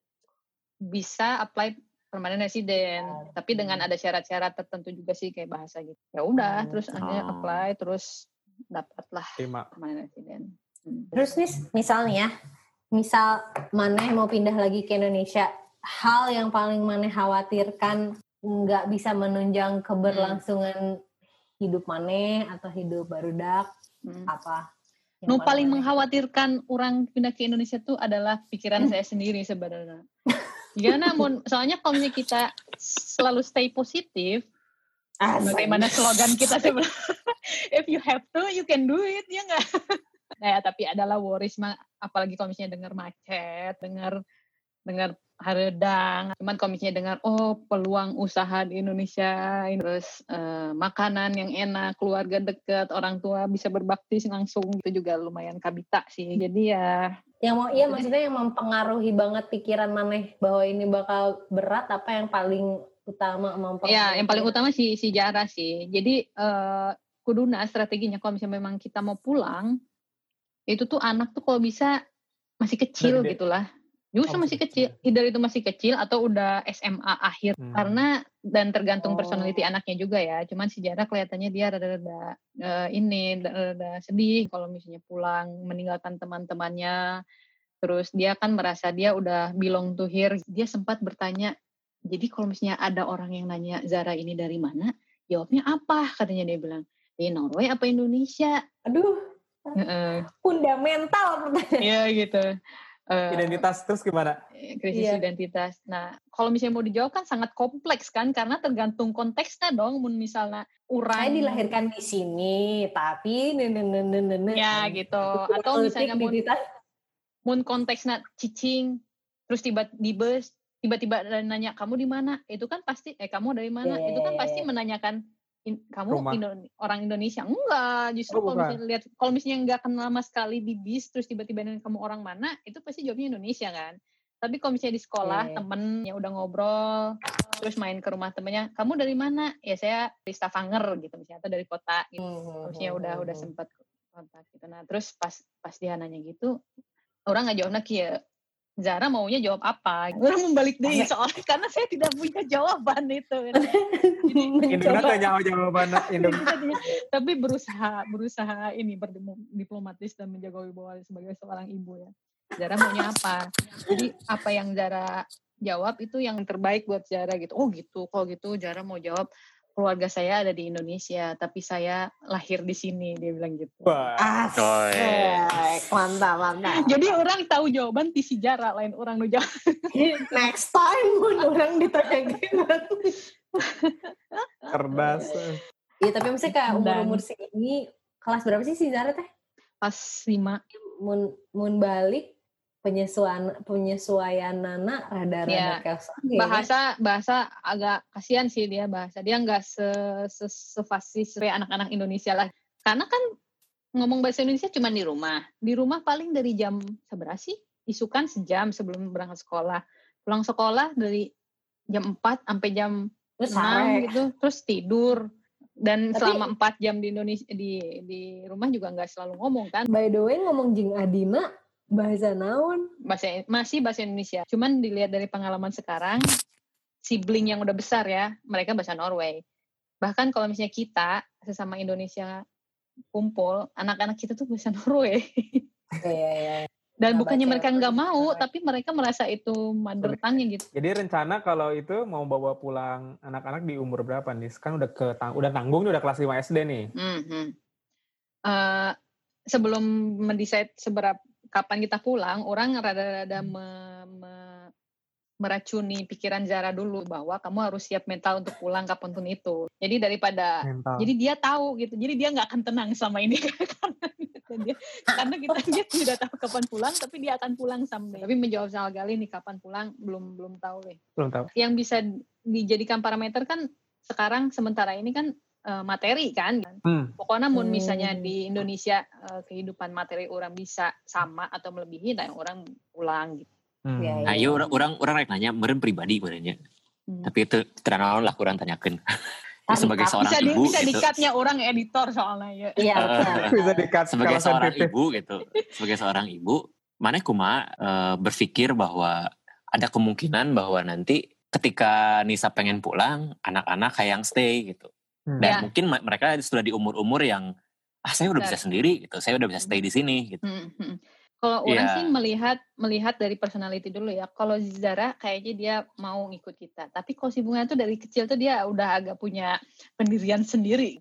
bisa apply permanent resident, Ah, tapi dengan ada syarat-syarat tertentu juga sih kayak bahasa gitu. Ya udah, Hmm. terus akhirnya Oh. apply, terus dapatlah Terima. permanent resident. Hmm. Terus nih misalnya ya, misal Maneh mau pindah lagi ke Indonesia, hal yang paling Maneh khawatirkan nggak bisa menunjang keberlangsungan hidup Maneh atau hidup barudak Hmm. apa? Yang Nu paling Maneh- mengkhawatirkan orang pindah ke Indonesia tuh adalah pikiran saya sendiri sebenarnya. Gimana, Mun? Soalnya kalau misalnya kita selalu stay positif, Asik. bagaimana slogan kita sebenarnya? If you have to, you can do it, ya nggak? Nah, ya, tapi adalah worries mah, apalagi kalau misalnya dengar macet, dengar dengar haredang, cuman kalau misalnya dengar oh peluang usaha di Indonesia, terus eh, makanan yang enak, keluarga dekat, orang tua bisa berbakti langsung, itu juga lumayan kabita sih. Jadi ya Yang mau iya maksudnya yang mempengaruhi banget pikiran Maneh bahwa ini bakal berat apa yang paling utama mempengaruhi? ya yang paling utama si si Jara sih. Jadi eh, kuduna strateginya kalau misalnya memang kita mau pulang, itu tuh anak tuh kalau bisa masih kecil Udah gede. gitulah. Justru Oh, masih masih kecil. kecil. Either itu masih kecil atau udah S M A akhir. Hmm. Karena dan tergantung Oh. personality anaknya juga ya. Cuman si Zara kelihatannya dia rada-rada eh, ini rada sedih kalau misalnya pulang meninggalkan teman-temannya. Terus dia kan merasa dia udah belong to here. Dia sempat bertanya, jadi kalau misalnya ada orang yang nanya Zara ini dari mana, jawabnya apa? Katanya dia bilang, di Norway apa Indonesia? Aduh, Heeh. fundamental pertanyaan. Iya gitu. Eh, Identitas terus gimana? krisis Iya. identitas. Nah, kalau misalnya mau dijawab kan sangat kompleks kan, karena tergantung konteksnya dong. Mun misalnya orang Saya dilahirkan di sini, tapi nene ya gitu. Atau misalnya mun, identitas. mun konteksnya cicing, terus tiba di bus, tiba-tiba nanya kamu di mana? Itu kan pasti, eh kamu dari mana? Yeah. Itu kan pasti menanyakan in- kamu Rumah. Indo- orang Indonesia. Enggak, justru Oh, kalau bukan. misalnya lihat, kalau misalnya nggak kenal sama sekali di bis, terus tiba-tiba nanya kamu orang mana, itu pasti jawabnya Indonesia kan. Tapi kalau misalnya di sekolah, Yeah. temen yang udah ngobrol, terus main ke rumah temennya, kamu dari mana? Ya saya dari Stavanger gitu misalnya, atau dari kota gitu. Kalau misalnya udah udah sempat kontak gitu. Nah terus pas pas dia nanya gitu, orang nggak jawabnya kia. Zara maunya jawab apa? Orang membalik deh soalnya karena saya tidak punya jawaban itu. Indra mencoba tanya jawaban Indra. Tapi berusaha berusaha ini berdiplomatis dan menjaga wibawa sebagai seorang ibu ya. Zara maunya apa? Jadi apa yang Zara jawab itu yang terbaik buat Zara gitu. Oh gitu. Kalau gitu Zara mau jawab keluarga saya ada di Indonesia, tapi saya lahir di sini, dia bilang gitu. Wah. Asik, mantap, mantap. Jadi orang tahu jawaban ti si Zara, lain orang nu jawab. Next time pun orang ditanya gimana. Cerdas. Iya, tapi maksudnya kayak Dan- umur-umur segini, kelas berapa sih si Zara teh? Pas lima. Mun, mun balik, penyesuaian penyesuaian Nana rada-rada Ya. chaos lagi, Bahasa bahasa agak kasihan sih dia bahasa. Dia nggak se, se, sefasih kayak anak-anak Indonesia lah. Karena kan ngomong bahasa Indonesia cuma di rumah. Di rumah paling dari jam seberapa sih? Isukan sejam sebelum berangkat sekolah. Pulang sekolah dari jam empat sampai jam Terus enam sare. gitu. Terus tidur. Dan Tapi- selama empat jam di Indonesia di di rumah juga nggak selalu ngomong kan. By the way, ngomong jeung Adina, bahasa naon? Bahasa masih bahasa Indonesia. Cuman dilihat dari pengalaman sekarang, sibling yang udah besar ya, mereka bahasa Norway. Bahkan kalau misalnya kita sesama Indonesia kumpul, anak-anak kita tuh bahasa Norway. Iya, iya, iya. Dan Nggak bukannya baca mereka bahasa nggak mau, Norway. tapi mereka merasa itu mother tongue-nya gitu. Jadi rencana kalau itu mau bawa pulang anak-anak di umur berapa nih? Kan udah ke udah tanggung nih, udah kelas lima S D nih. Mhm. Eh, sebelum mendesain seberapa kapan kita pulang, orang rada-rada me- me- meracuni pikiran Zara dulu bahwa kamu harus siap mental untuk pulang kapanpun itu. Jadi daripada Mental. jadi dia tahu gitu. Jadi dia nggak akan tenang selama ini karena dia, karena kita dia tidak tahu kapan pulang, tapi dia akan pulang someday. Tapi menjawab soal Gali nih kapan pulang belum belum tahu deh. Belum tahu. Yang bisa dijadikan parameter kan sekarang sementara ini kan eh, materi kan. Hmm. Pokoknya mun Hmm. misalnya di Indonesia eh, kehidupan materi orang bisa sama atau melebihi, dan orang pulang gitu. Hmm. Iya, Nah, iya orang orang orang rek nanya meureun pribadi sebenarnya. Hmm. Tapi itu teranaon lah kurang tanyakeun. Ya, sebagai seorang Bisa di, ibu bisa gitu. dikatnya orang editor soalnya ya. Iya, betul. Bisa di-cut Sebagai kalau seorang sensitif. ibu gitu. Sebagai seorang ibu, mana kuma eh, berpikir bahwa ada kemungkinan bahwa nanti ketika Nisa pengen pulang, anak-anak kayak yang stay gitu. Hmm. Dan Ya. mungkin ma- mereka sudah di umur-umur yang ah saya udah Benar. bisa sendiri gitu. Saya udah bisa stay di sini gitu. Hmm, hmm. Kalau orang Iya. sih melihat melihat dari personality dulu ya. Kalau Zara kayaknya dia mau ngikut kita. Tapi kalau si Bunga tuh dari kecil tuh dia udah agak punya pendirian sendiri.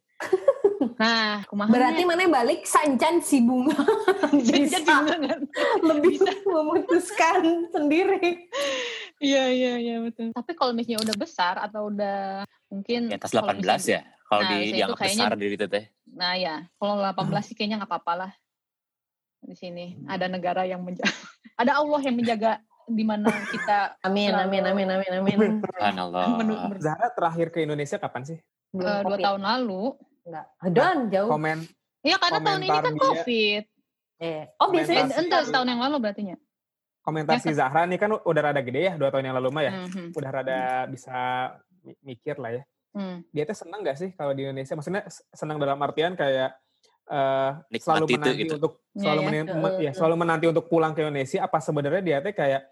Nah, kumaha Berarti mana balik sancan si Bunga bisa bisa lebih memutuskan sendiri. Iya iya iya betul. Tapi kalau misalnya udah besar atau udah mungkin Di atas kalau delapan belas misalnya- ya. Kalau Nah, di biasanya dianggap itu kayaknya- besar diri itu teh. Nah ya, kalau delapan belas sih kayaknya nggak apa-apa lah. Di sini ada negara yang menjaga, ada Allah yang menjaga di mana kita Amin, Selalu. amin, amin, amin, amin. Subhanallah. menu- ber- Zahra terakhir ke Indonesia kapan sih? Belum eh, dua COVID. tahun lalu. Enggak. Dan jauh. Komen Iya karena tahun ini Komentar kan dia- COVID. Eh. Oh, biasanya Eh, Komentar. entar setahun yang lalu berarti ya. komentar Ya, si Zahra nih kan udah rada gede ya, dua tahun yang lalu mah ya. Mhm. Udah rada bisa mi- mikir lah ya. Hmm. Dia tuh seneng gak sih kalau di Indonesia? Maksudnya senang dalam artian kayak eh, Nikmati selalu itu menanti gitu. untuk Iya, selalu ya. meni- me- ya, selalu menanti untuk pulang ke Indonesia. Apa sebenarnya dia tuh kayak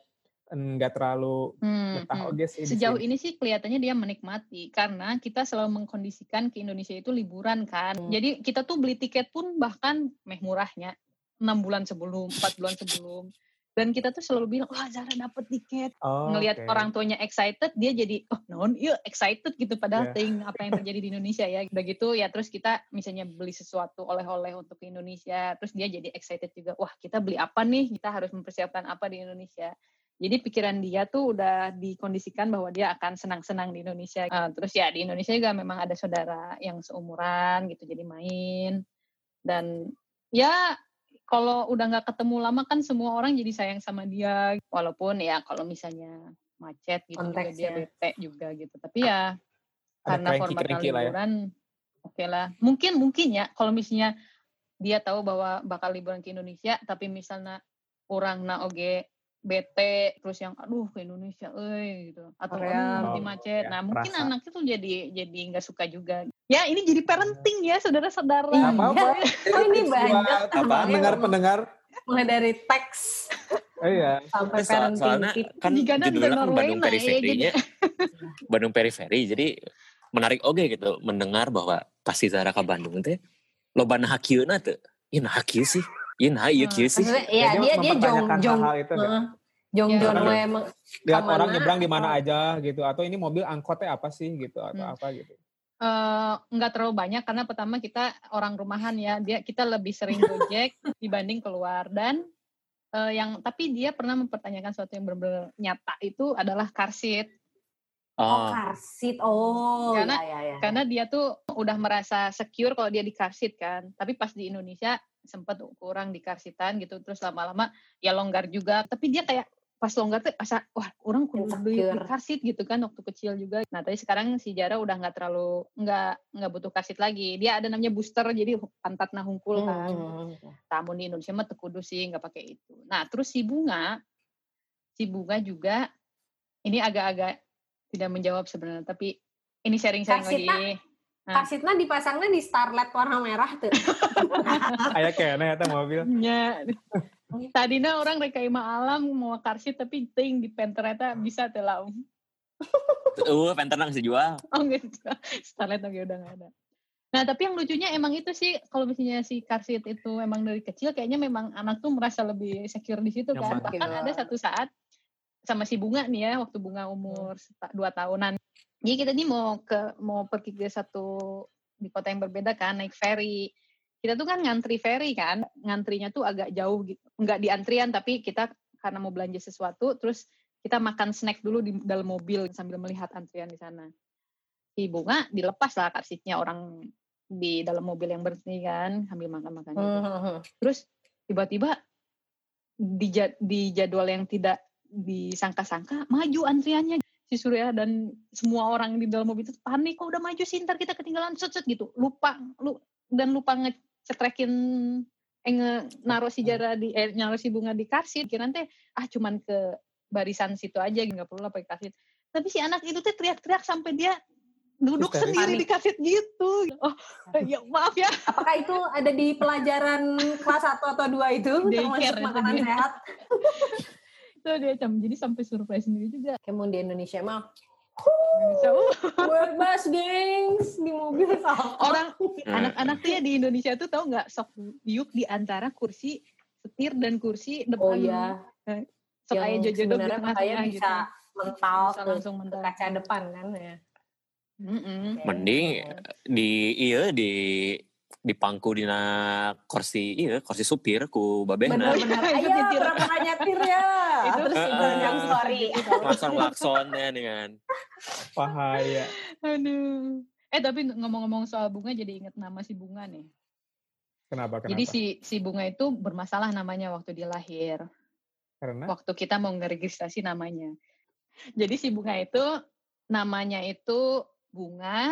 nggak terlalu Hmm, betah hmm. oge sih di Sejauh sini. ini sih kelihatannya dia menikmati karena kita selalu mengkondisikan ke Indonesia itu liburan kan. Hmm. Jadi kita tuh beli tiket pun bahkan meh murahnya enam bulan sebelum, empat bulan sebelum. Dan kita tuh selalu bilang, wah Zara dapet tiket. Oh, Ngelihat oke. orang tuanya excited, dia jadi, oh naon iya excited gitu. Padahal Yeah. ting apa yang terjadi di Indonesia ya. Udah gitu ya terus kita misalnya beli sesuatu oleh-oleh untuk ke Indonesia. Terus dia jadi excited juga, wah kita beli apa nih? Kita harus mempersiapkan apa di Indonesia. Jadi pikiran dia tuh udah dikondisikan bahwa dia akan senang-senang di Indonesia. Uh, terus ya di Indonesia juga memang ada saudara yang seumuran gitu jadi main. Dan ya kalau udah nggak ketemu lama kan semua orang jadi sayang sama dia. Walaupun ya kalau misalnya macet gitu juga dia Konteksnya. bete juga gitu. Tapi ya Ada karena formatnya cranky-cranky lah ya. liburan, oke lah. Mungkin mungkin ya kalau misalnya dia tahu bahwa bakal liburan ke Indonesia, tapi misalnya orang na oge bete terus yang aduh ke Indonesia euy gitu atau Korea. aduh nanti Oh, macet. ya, Nah, mungkin rasa. anaknya tuh jadi jadi enggak suka juga. Ya, ini jadi parenting ya, saudara-saudara. Iya. Nggak apa-apa. Oh ini banyak Apa? namanya Pendengar-pendengar. mulai dari teks Oh iya. sampai So- parenting soalnya tip. kan Jika nanti judulnya kan Norway Bandung nah, ya, Periferinya, Bandung Periferi. Jadi menarik oge gitu mendengar bahwa pasti Zara ke Bandung teh loba nah hakieuna teh. Ieu nah hakieu sih. Ieu nah ieu kieu sih. Maksudnya Ya, ya dia dia dia jong mempertanyakan jong hal-hal itu, nggak? heeh. jong Ya, jong karena we emang Lihat kemana, orang nyebrang di mana atau- aja gitu, atau ini mobil angkotnya apa sih gitu, atau Hmm. apa gitu. Eh, nggak terlalu banyak karena pertama kita orang rumahan ya, dia kita lebih sering gojek dibanding keluar. Dan eh, yang tapi dia pernah mempertanyakan sesuatu yang benar-benar nyata itu adalah car seat. Oh, Oh, car seat. Oh, Karena- ya, ya, ya. Karena dia tuh udah merasa secure kalau dia di car seat kan. Tapi pas di Indonesia sempat kurang di car seat-an gitu. Terus lama-lama ya longgar juga. Tapi dia kayak pas longgar tuh asa, wah orang kudu di, di Insecure. car seat gitu kan waktu kecil juga. Nah tapi sekarang si Jara udah nggak terlalu, nggak nggak butuh car seat lagi. Dia ada namanya booster jadi pantat nah hungkul Hmm, kan. hmm, hmm. Tamu di Indonesia mah teu kudu sih nggak pakai itu. Nah terus si Bunga, si Bunga juga ini agak-agak tidak menjawab sebenarnya. Tapi ini sharing-sharing Karsitna? lagi. Nah. Car seatnya dipasangnya di Starlet warna merah tuh. Aya kene eta mobil. Ya, tadinya orang rek ka Imah Alam mau car seat tapi ting di Panther eta bisa teh lah. uh, pentenang sih jual. Oh gitu. Starlet oke udah nggak ada. Nah tapi yang lucunya emang itu sih kalau misalnya si car seat itu emang dari kecil kayaknya memang anak tuh merasa lebih secure di situ kan. Nyaman. Bahkan ada satu saat sama si Bunga nih ya waktu Bunga umur seta- dua tahunan. Jadi kita nih mau ke mau pergi ke satu di kota yang berbeda kan naik ferry. Kita tuh kan ngantri ferry kan, ngantrinya tuh agak jauh gitu. Enggak di antrian tapi kita karena mau belanja sesuatu terus kita makan snack dulu di dalam mobil sambil melihat antrian di sana. Si Bunga dilepas lah car seat-nya orang di dalam mobil yang bersih kan sambil makan-makan gitu. Hmm. Terus tiba-tiba di, ja- di jadwal yang tidak disangka-sangka maju antriannya si Surya dan semua orang di dalam mobil itu panik kok udah maju sih ntar kita ketinggalan set-set gitu lupa lu dan lupa ngecetrekin eh nge, naruh si Jara di eh naruh si Bunga di car seat kira teh ah cuman ke barisan situ aja nggak perlu lah pakai car seat tapi si anak itu teh teriak-teriak sampai dia duduk Histeris. sendiri Panik. di car seat gitu oh ya maaf ya Apakah itu ada di pelajaran kelas satu atau dua itu Daycare termasuk itu makanan dia. sehat? itu dia cam jadi sampai surprise sendiri juga Kayak di Indonesia mah bisa uh, bebas gengs di mobil sama. orang anak-anak tuh ya di Indonesia tuh tahu nggak sok diuk di antara kursi setir dan kursi depan Oh iya. sok kayak Yang jojo di sebenarnya makanya tengah-tengah bisa gitu. mental Bisa ke, langsung ke mental. kaca depan kan ya. Mm-mm. Mending di iya di di pangku dina kursi iya kursi supir ku babehna Benar-benar. Itu Ayo nyetir. pernah pernah nyetir ya. Itu Terus uh, Instagram uh, story. lakson-laksonnya dengan Bahaya. Aduh. Eh tapi ngomong-ngomong soal Bunga jadi inget nama si Bunga nih. Kenapa kenapa? Jadi si si Bunga itu bermasalah namanya waktu dia lahir. Karena Waktu kita mau ngeregistrasi namanya. Jadi si Bunga itu namanya itu Bunga.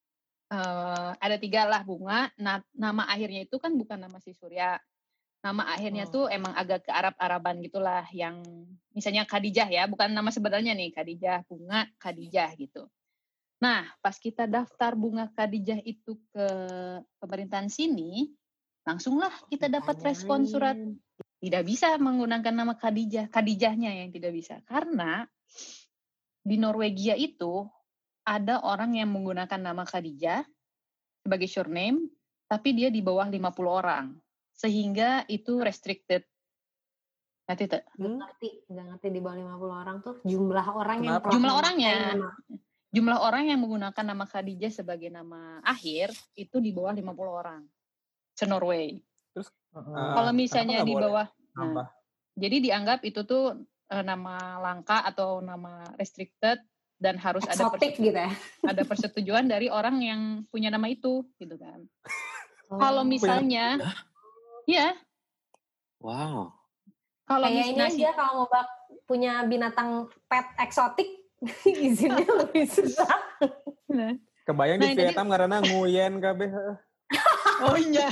Uh, ada tiga lah Bunga. Nah, nama akhirnya itu kan bukan nama si Surya. Nama akhirnya Oh. tuh emang agak ke Arab-Araban gitulah. Yang misalnya Khadijah ya. Bukan nama sebenarnya nih. Khadijah, Bunga, Khadijah gitu. Nah, pas kita daftar Bunga Khadijah itu ke pemerintahan sini. Langsunglah kita dapat respon surat tidak bisa menggunakan nama Khadijah. Khadijahnya yang tidak bisa. Karena di Norwegia itu ada orang yang menggunakan nama Khadijah sebagai surname, tapi dia di bawah lima puluh orang. Sehingga itu restricted. Ngerti tak? Nggak ngerti, nggak ngerti di bawah lima puluh orang tuh jumlah orang yang Kenapa? pernah Jumlah memakai orangnya. nama. Jumlah orang yang menggunakan nama Khadijah sebagai nama akhir itu di bawah lima puluh orang. Se-Norway. Terus Oh. uh, Kalau misalnya kenapa di nggak boleh bawah, nambah? nah, jadi dianggap itu tuh eh, nama langka atau nama restricted dan harus ada Eksotik perse- gitu ya. ada persetujuan dari orang yang punya nama itu, gitu kan. Oh. Kalau misalnya, ya, Wow. kalau Kayak mis- ini nasi, aja kalau mau bak punya binatang pet eksotik izinnya lebih susah. nah, Kebayang Nah, di jadi- Vietnam karena nguyen kabeh. oh iya,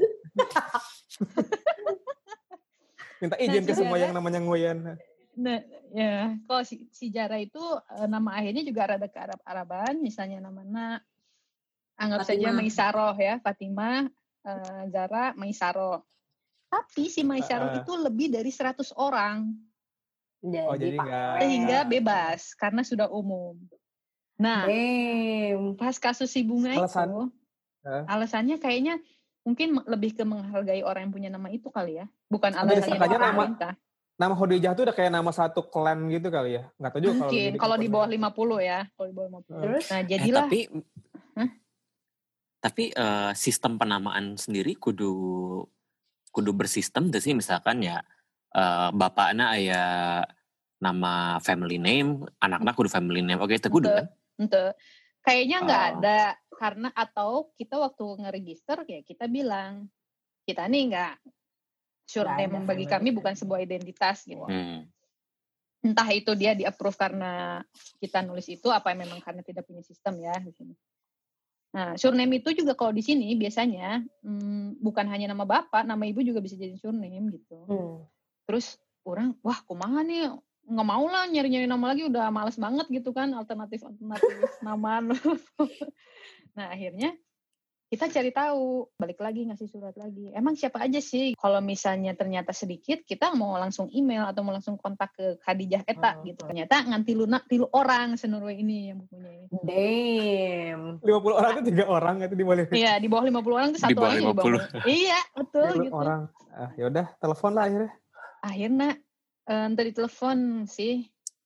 Minta izin Nah, ke semua sejarah- yang namanya nguyen. nah, ya, kalau si, si Jara itu eh, nama akhirnya juga rada ke Arab-Araban, misalnya nama Na, anggap saja Fatimah. Maisaroh ya, Fatimah, eh, Zara, Maisaroh. Tapi si Maisaroh Ah. itu lebih dari seratus orang, Jadi, Oh, jadi Pak nggak- Lea. sehingga bebas karena sudah umum. Nah, Damn. pas kasus si Bunga Alasan? itu, Hah? alasannya kayaknya mungkin lebih ke menghargai orang yang punya nama itu kali ya, bukan Jadi alasannya sangkanya dari nama- pemerintah. Nama Khadijah tuh udah kayak nama satu klan gitu kali ya. Nggak tahu juga kalau Mungkin lebih kalau di bawah dikit. lima puluh ya, kalau di bawah lima puluh. Terus Nah, Eh, jadilah tapi Hah? tapi eh, sistem penamaan sendiri kudu kudu bersistem tuh sih, misalkan ya eh, bapaknya aya nama family name, anaknya kudu family name. Oke, itu kudu Ente. kan? ente. Kayaknya nggak Oh. ada, karena atau kita waktu ngeregister ya kita bilang kita nih nggak surname Nggak ada bagi family kami name. bukan sebuah identitas gitu. Hmm. Entah itu dia di-approve karena kita nulis itu, apa memang karena tidak punya sistem ya di sini. Nah, surname itu juga kalau di sini biasanya hmm, bukan hanya nama bapak, nama ibu juga bisa jadi surname gitu. hmm. Terus orang, wah kumaha nih, nggak mau lah nyari-nyari nama lagi, udah males banget gitu kan, alternatif-alternatif nama. Nah akhirnya kita cari tahu, balik lagi ngasih surat lagi. Emang siapa aja sih? Kalau misalnya ternyata sedikit, kita mau langsung email atau mau langsung kontak ke Khadijah Eta Hmm. gitu. Ternyata ngan tilu, tilu orang se-Norway ini yang mempunyai. Damn. lima puluh orang itu tiga orang itu di bawah Iya, di bawah lima puluh orang itu Di satu bawah aja lima puluh. dibangun. Iya, betul lima puluh gitu. orang. Ah, yaudah, telepon lah akhirnya. Akhirnya eh, entah ditelepon sih,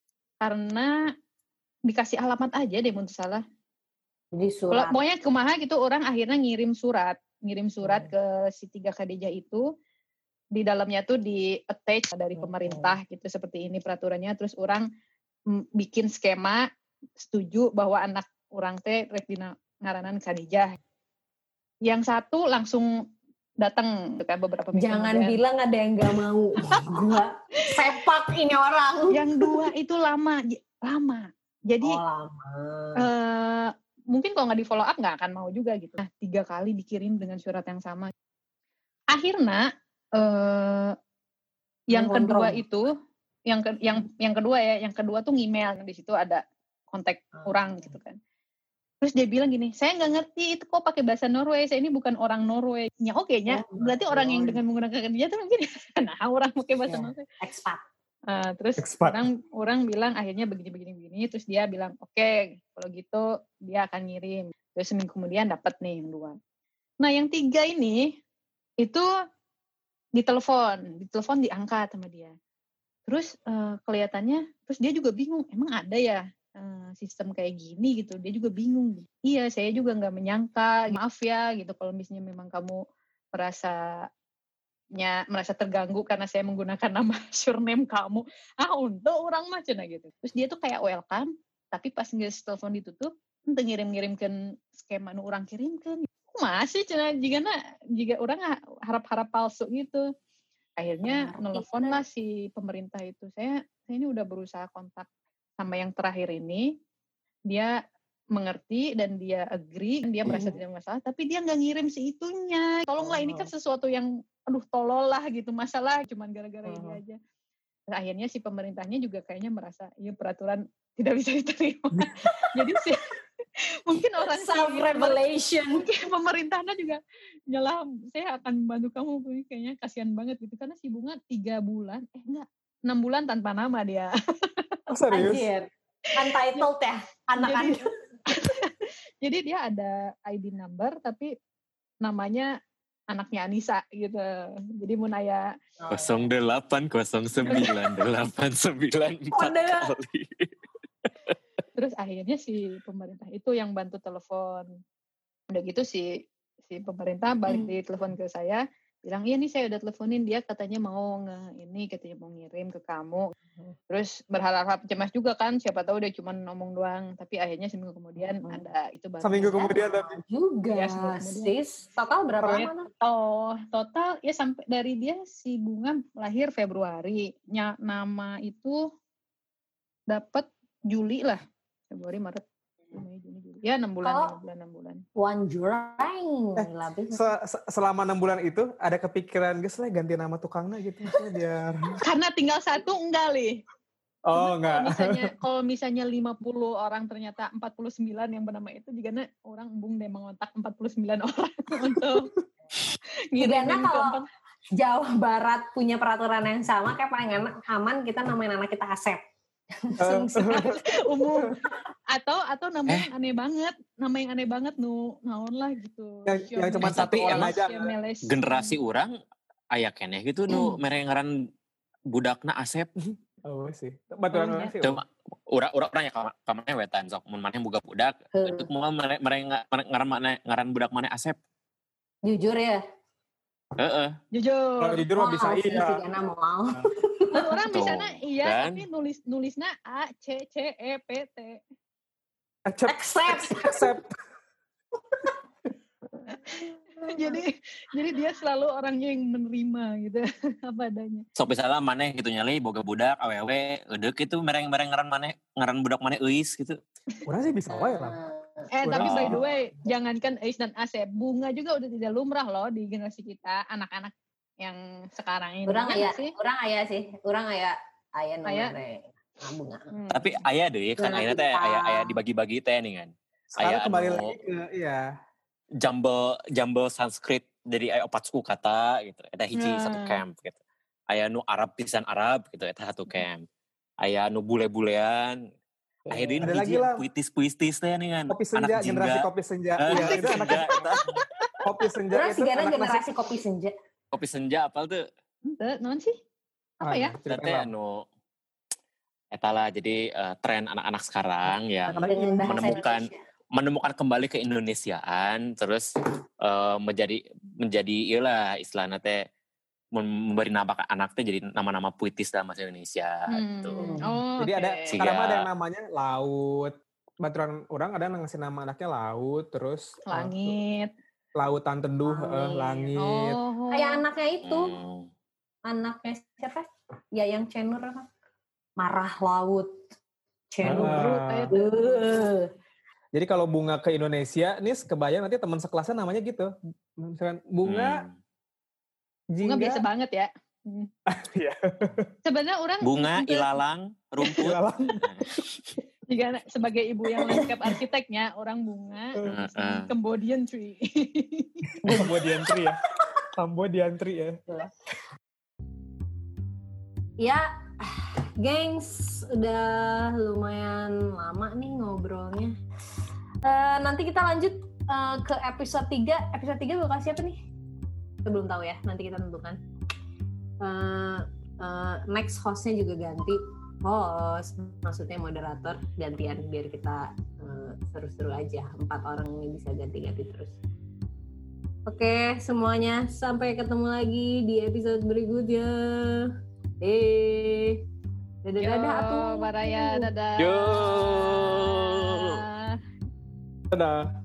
karena dikasih alamat aja deh menurut salah. Jadi Kalau surat. pokoknya kumaha gitu, orang akhirnya ngirim surat, ngirim surat Hmm. ke si tiga Khadijah itu, di dalamnya tuh di attach dari Hmm. pemerintah gitu, seperti ini peraturannya. Terus orang mm, bikin skema setuju bahwa anak orang teh rek dina ngaranan Khadijah. Yang satu langsung datang kan beberapa minggu Jangan kemudian. bilang ada yang gak mau. Gua sepak ini orang. Yang dua itu lama, j- lama. Jadi Oh lama. eh, mungkin kalau nggak di follow up nggak akan mau juga gitu. Nah, tiga kali dikirim dengan surat yang sama. Akhirnya eh, yang Kontrol. kedua itu, yang ke, yang yang kedua ya, yang kedua tuh ngemail, di situ ada kontak Hmm. orang gitu kan. Terus dia bilang gini, saya nggak ngerti itu kok pakai bahasa Norway, saya ini bukan orang Norway. Ya oke nya, Oh, berarti orang yang Norway. dengan menggunakan dia tuh mungkin nah orang pakai bahasa Ya. Norway. Expat. Nah, terus Expat. orang orang bilang akhirnya begini begini begini, terus dia bilang oke kalau gitu dia akan ngirim. Terus seminggu kemudian dapat nih yang dua. Nah yang tiga ini itu ditelepon, ditelepon diangkat sama dia. Terus eh, kelihatannya, terus dia juga bingung, emang ada ya eh, sistem kayak gini gitu. Dia juga bingung. Iya saya juga nggak menyangka, maaf ya gitu kalau misalnya memang kamu merasa nya merasa terganggu karena saya menggunakan nama surname kamu. Ah, untuk orang mah cenah gitu. Terus dia tuh kayak welcome, tapi pas ngeus telepon ditutup, ente ngirim-ngirimkeun skema nu urang kirimkeun. Masih cenah jigana jiga orang harap-harap palsu gitu. Akhirnya Ngerti, nelfon lah si pemerintah itu. Saya saya ini udah berusaha kontak sama yang terakhir ini. Dia mengerti dan dia agree, dan dia merasa tidak masalah, tapi dia nggak ngirim si itunya. Tolonglah, ini kan sesuatu yang aduh tolol lah gitu, masalah cuman gara-gara ini aja. Dan akhirnya si pemerintahnya juga kayaknya merasa ya peraturan tidak bisa diterima. Jadi si Mungkin orang self revelation. Mungkin pemerintahnya juga nyalah, saya akan membantu kamu, kayaknya kasihan banget gitu karena si Bunga tiga bulan eh enggak enam bulan tanpa nama dia. Oh, serius? Anjir. Untitled ya anak-anak. Jadi, jadi dia ada I D number tapi namanya anaknya Anissa gitu. Jadi mau nanya nol delapan nol sembilan delapan sembilan empat kali. Terus akhirnya si pemerintah itu yang bantu telepon. Udah gitu si si pemerintah balik di telepon ke saya, bilang iya nih saya udah teleponin dia katanya mau nge ini katanya mau ngirim ke kamu. Terus berharap cemas juga kan, siapa tahu dia cuma ngomong doang, tapi akhirnya seminggu kemudian hmm. ada itu bantuan. Seminggu kemudian tapi juga ya, sis. Total berapa lama? Oh, total ya sampai dari dia si Bunga lahir Februari. Nya, nama itu dapat Juli lah. Februari, Maret, Mei, Juni, Juli. Ya enam bulan, enam oh. bulan, enam bulan. One jurang. Eh, se- se- selama enam bulan itu ada kepikiran guys lah ganti nama tukangnya gitu biar. Karena tinggal satu enggak li. Oh enggak. Kalau misalnya kalau misalnya lima puluh orang ternyata empat puluh sembilan yang bernama itu juga orang embung deh mengontak empat puluh sembilan orang untuk ngirimin ke kalau Jawa Barat punya peraturan yang sama kayak paling enak aman kita namain anak kita Asep. Umum atau atau nama eh. yang aneh banget, nama yang aneh banget nu naon lah gitu. Yang, yang cuma eh, satu tapi orang aja. Generasi orang aya keneh gitu nu mm. merengaran budakna Asep. Oh sih. Baturan oh, sih. Cuma urang urang urang ya ka maneh wetan sok mun maneh boga budak, itu mau mereng ngaran maneh ngaran budak maneh Asep. Jujur ya. Heeh. Jujur. Kalau jujur mah bisa iya. Sigana mau. Orang bisana iya kan? tapi nulis nulisna A C C E P T. Accept. Accept. jadi jadi dia selalu orangnya yang menerima gitu apa adanya. Sok misalnya maneh gitu nyali boga budak awewe eudeuh kitu mereng-mereng ngaran maneh ngaran budak maneh euis gitu. Urang sih bisa wae lah. Eh Urang. Tapi by the way, jangankan Eis dan Asep, Bunga juga udah tidak lumrah loh di generasi kita, anak-anak yang sekarang ini. Urang aya sih. Urang aya sih. Urang aya aya nomor Bunga. Hmm. Tapi aya deh kan ayeuna teh aya aya dibagi-bagi teh nih kan. Aya kembali lagi ke iya. Jumble jumble Sanskrit dari aya opat suku kata gitu. Eta hiji hmm. satu camp gitu. Aya nu Arab pisan Arab gitu eta satu camp. Aya nu bule-bulean. Akhirnya ada lagi hiji lah puitis-puitis teh nih kan. Kopi senja, generasi kopi senja. Iya, itu anak kopi senja itu generasi kopi senja. Kopi senja apal tuh? Henteu, naon sih? Apa ya? Teh anu eta lah jadi uh, tren anak-anak sekarang yang menemukan menemukan kembali ke Indonesiaan terus uh, menjadi menjadi iyalah istilahnya teh memberi nama anak teh jadi nama-nama puitis dalam bahasa Indonesia hmm. gitu. Oh, jadi okay. ada sekarang ada yang namanya laut. Baturan orang ada yang ngasih nama anaknya laut terus langit. Uh, lautan teduh langit. Uh, langit. Oh. Kayak anaknya itu. Hmm. Anaknya siapa? Ya yang Cenur apa? Marah laut. Cenur. Uh. Uh. Jadi kalau Bunga ke Indonesia, nih kebayang nanti teman sekelasnya namanya gitu. Misalkan Bunga hmm. Bunga biasa banget ya. Iya. Sebenarnya orang bunga, juga, ilalang, rumput. Ilalang. Juga sebagai ibu yang landscape arsiteknya, orang bunga, uh, uh. Cambodian tree. Cambodian tree ya. Cambodian tree ya. Ya, gengs, udah lumayan lama nih ngobrolnya. Uh, nanti kita lanjut uh, ke episode tiga. Episode tiga bakal siapa nih? Kita belum tahu ya, nanti kita tentukan. Uh, uh, next hostnya juga ganti host, maksudnya moderator gantian biar kita uh, seru-seru aja. Empat orang ini bisa ganti-ganti terus. Oke, semuanya sampai ketemu lagi di episode berikutnya. Eh, dadah dadah atuh. Baraya dadah. Yo. Dadah.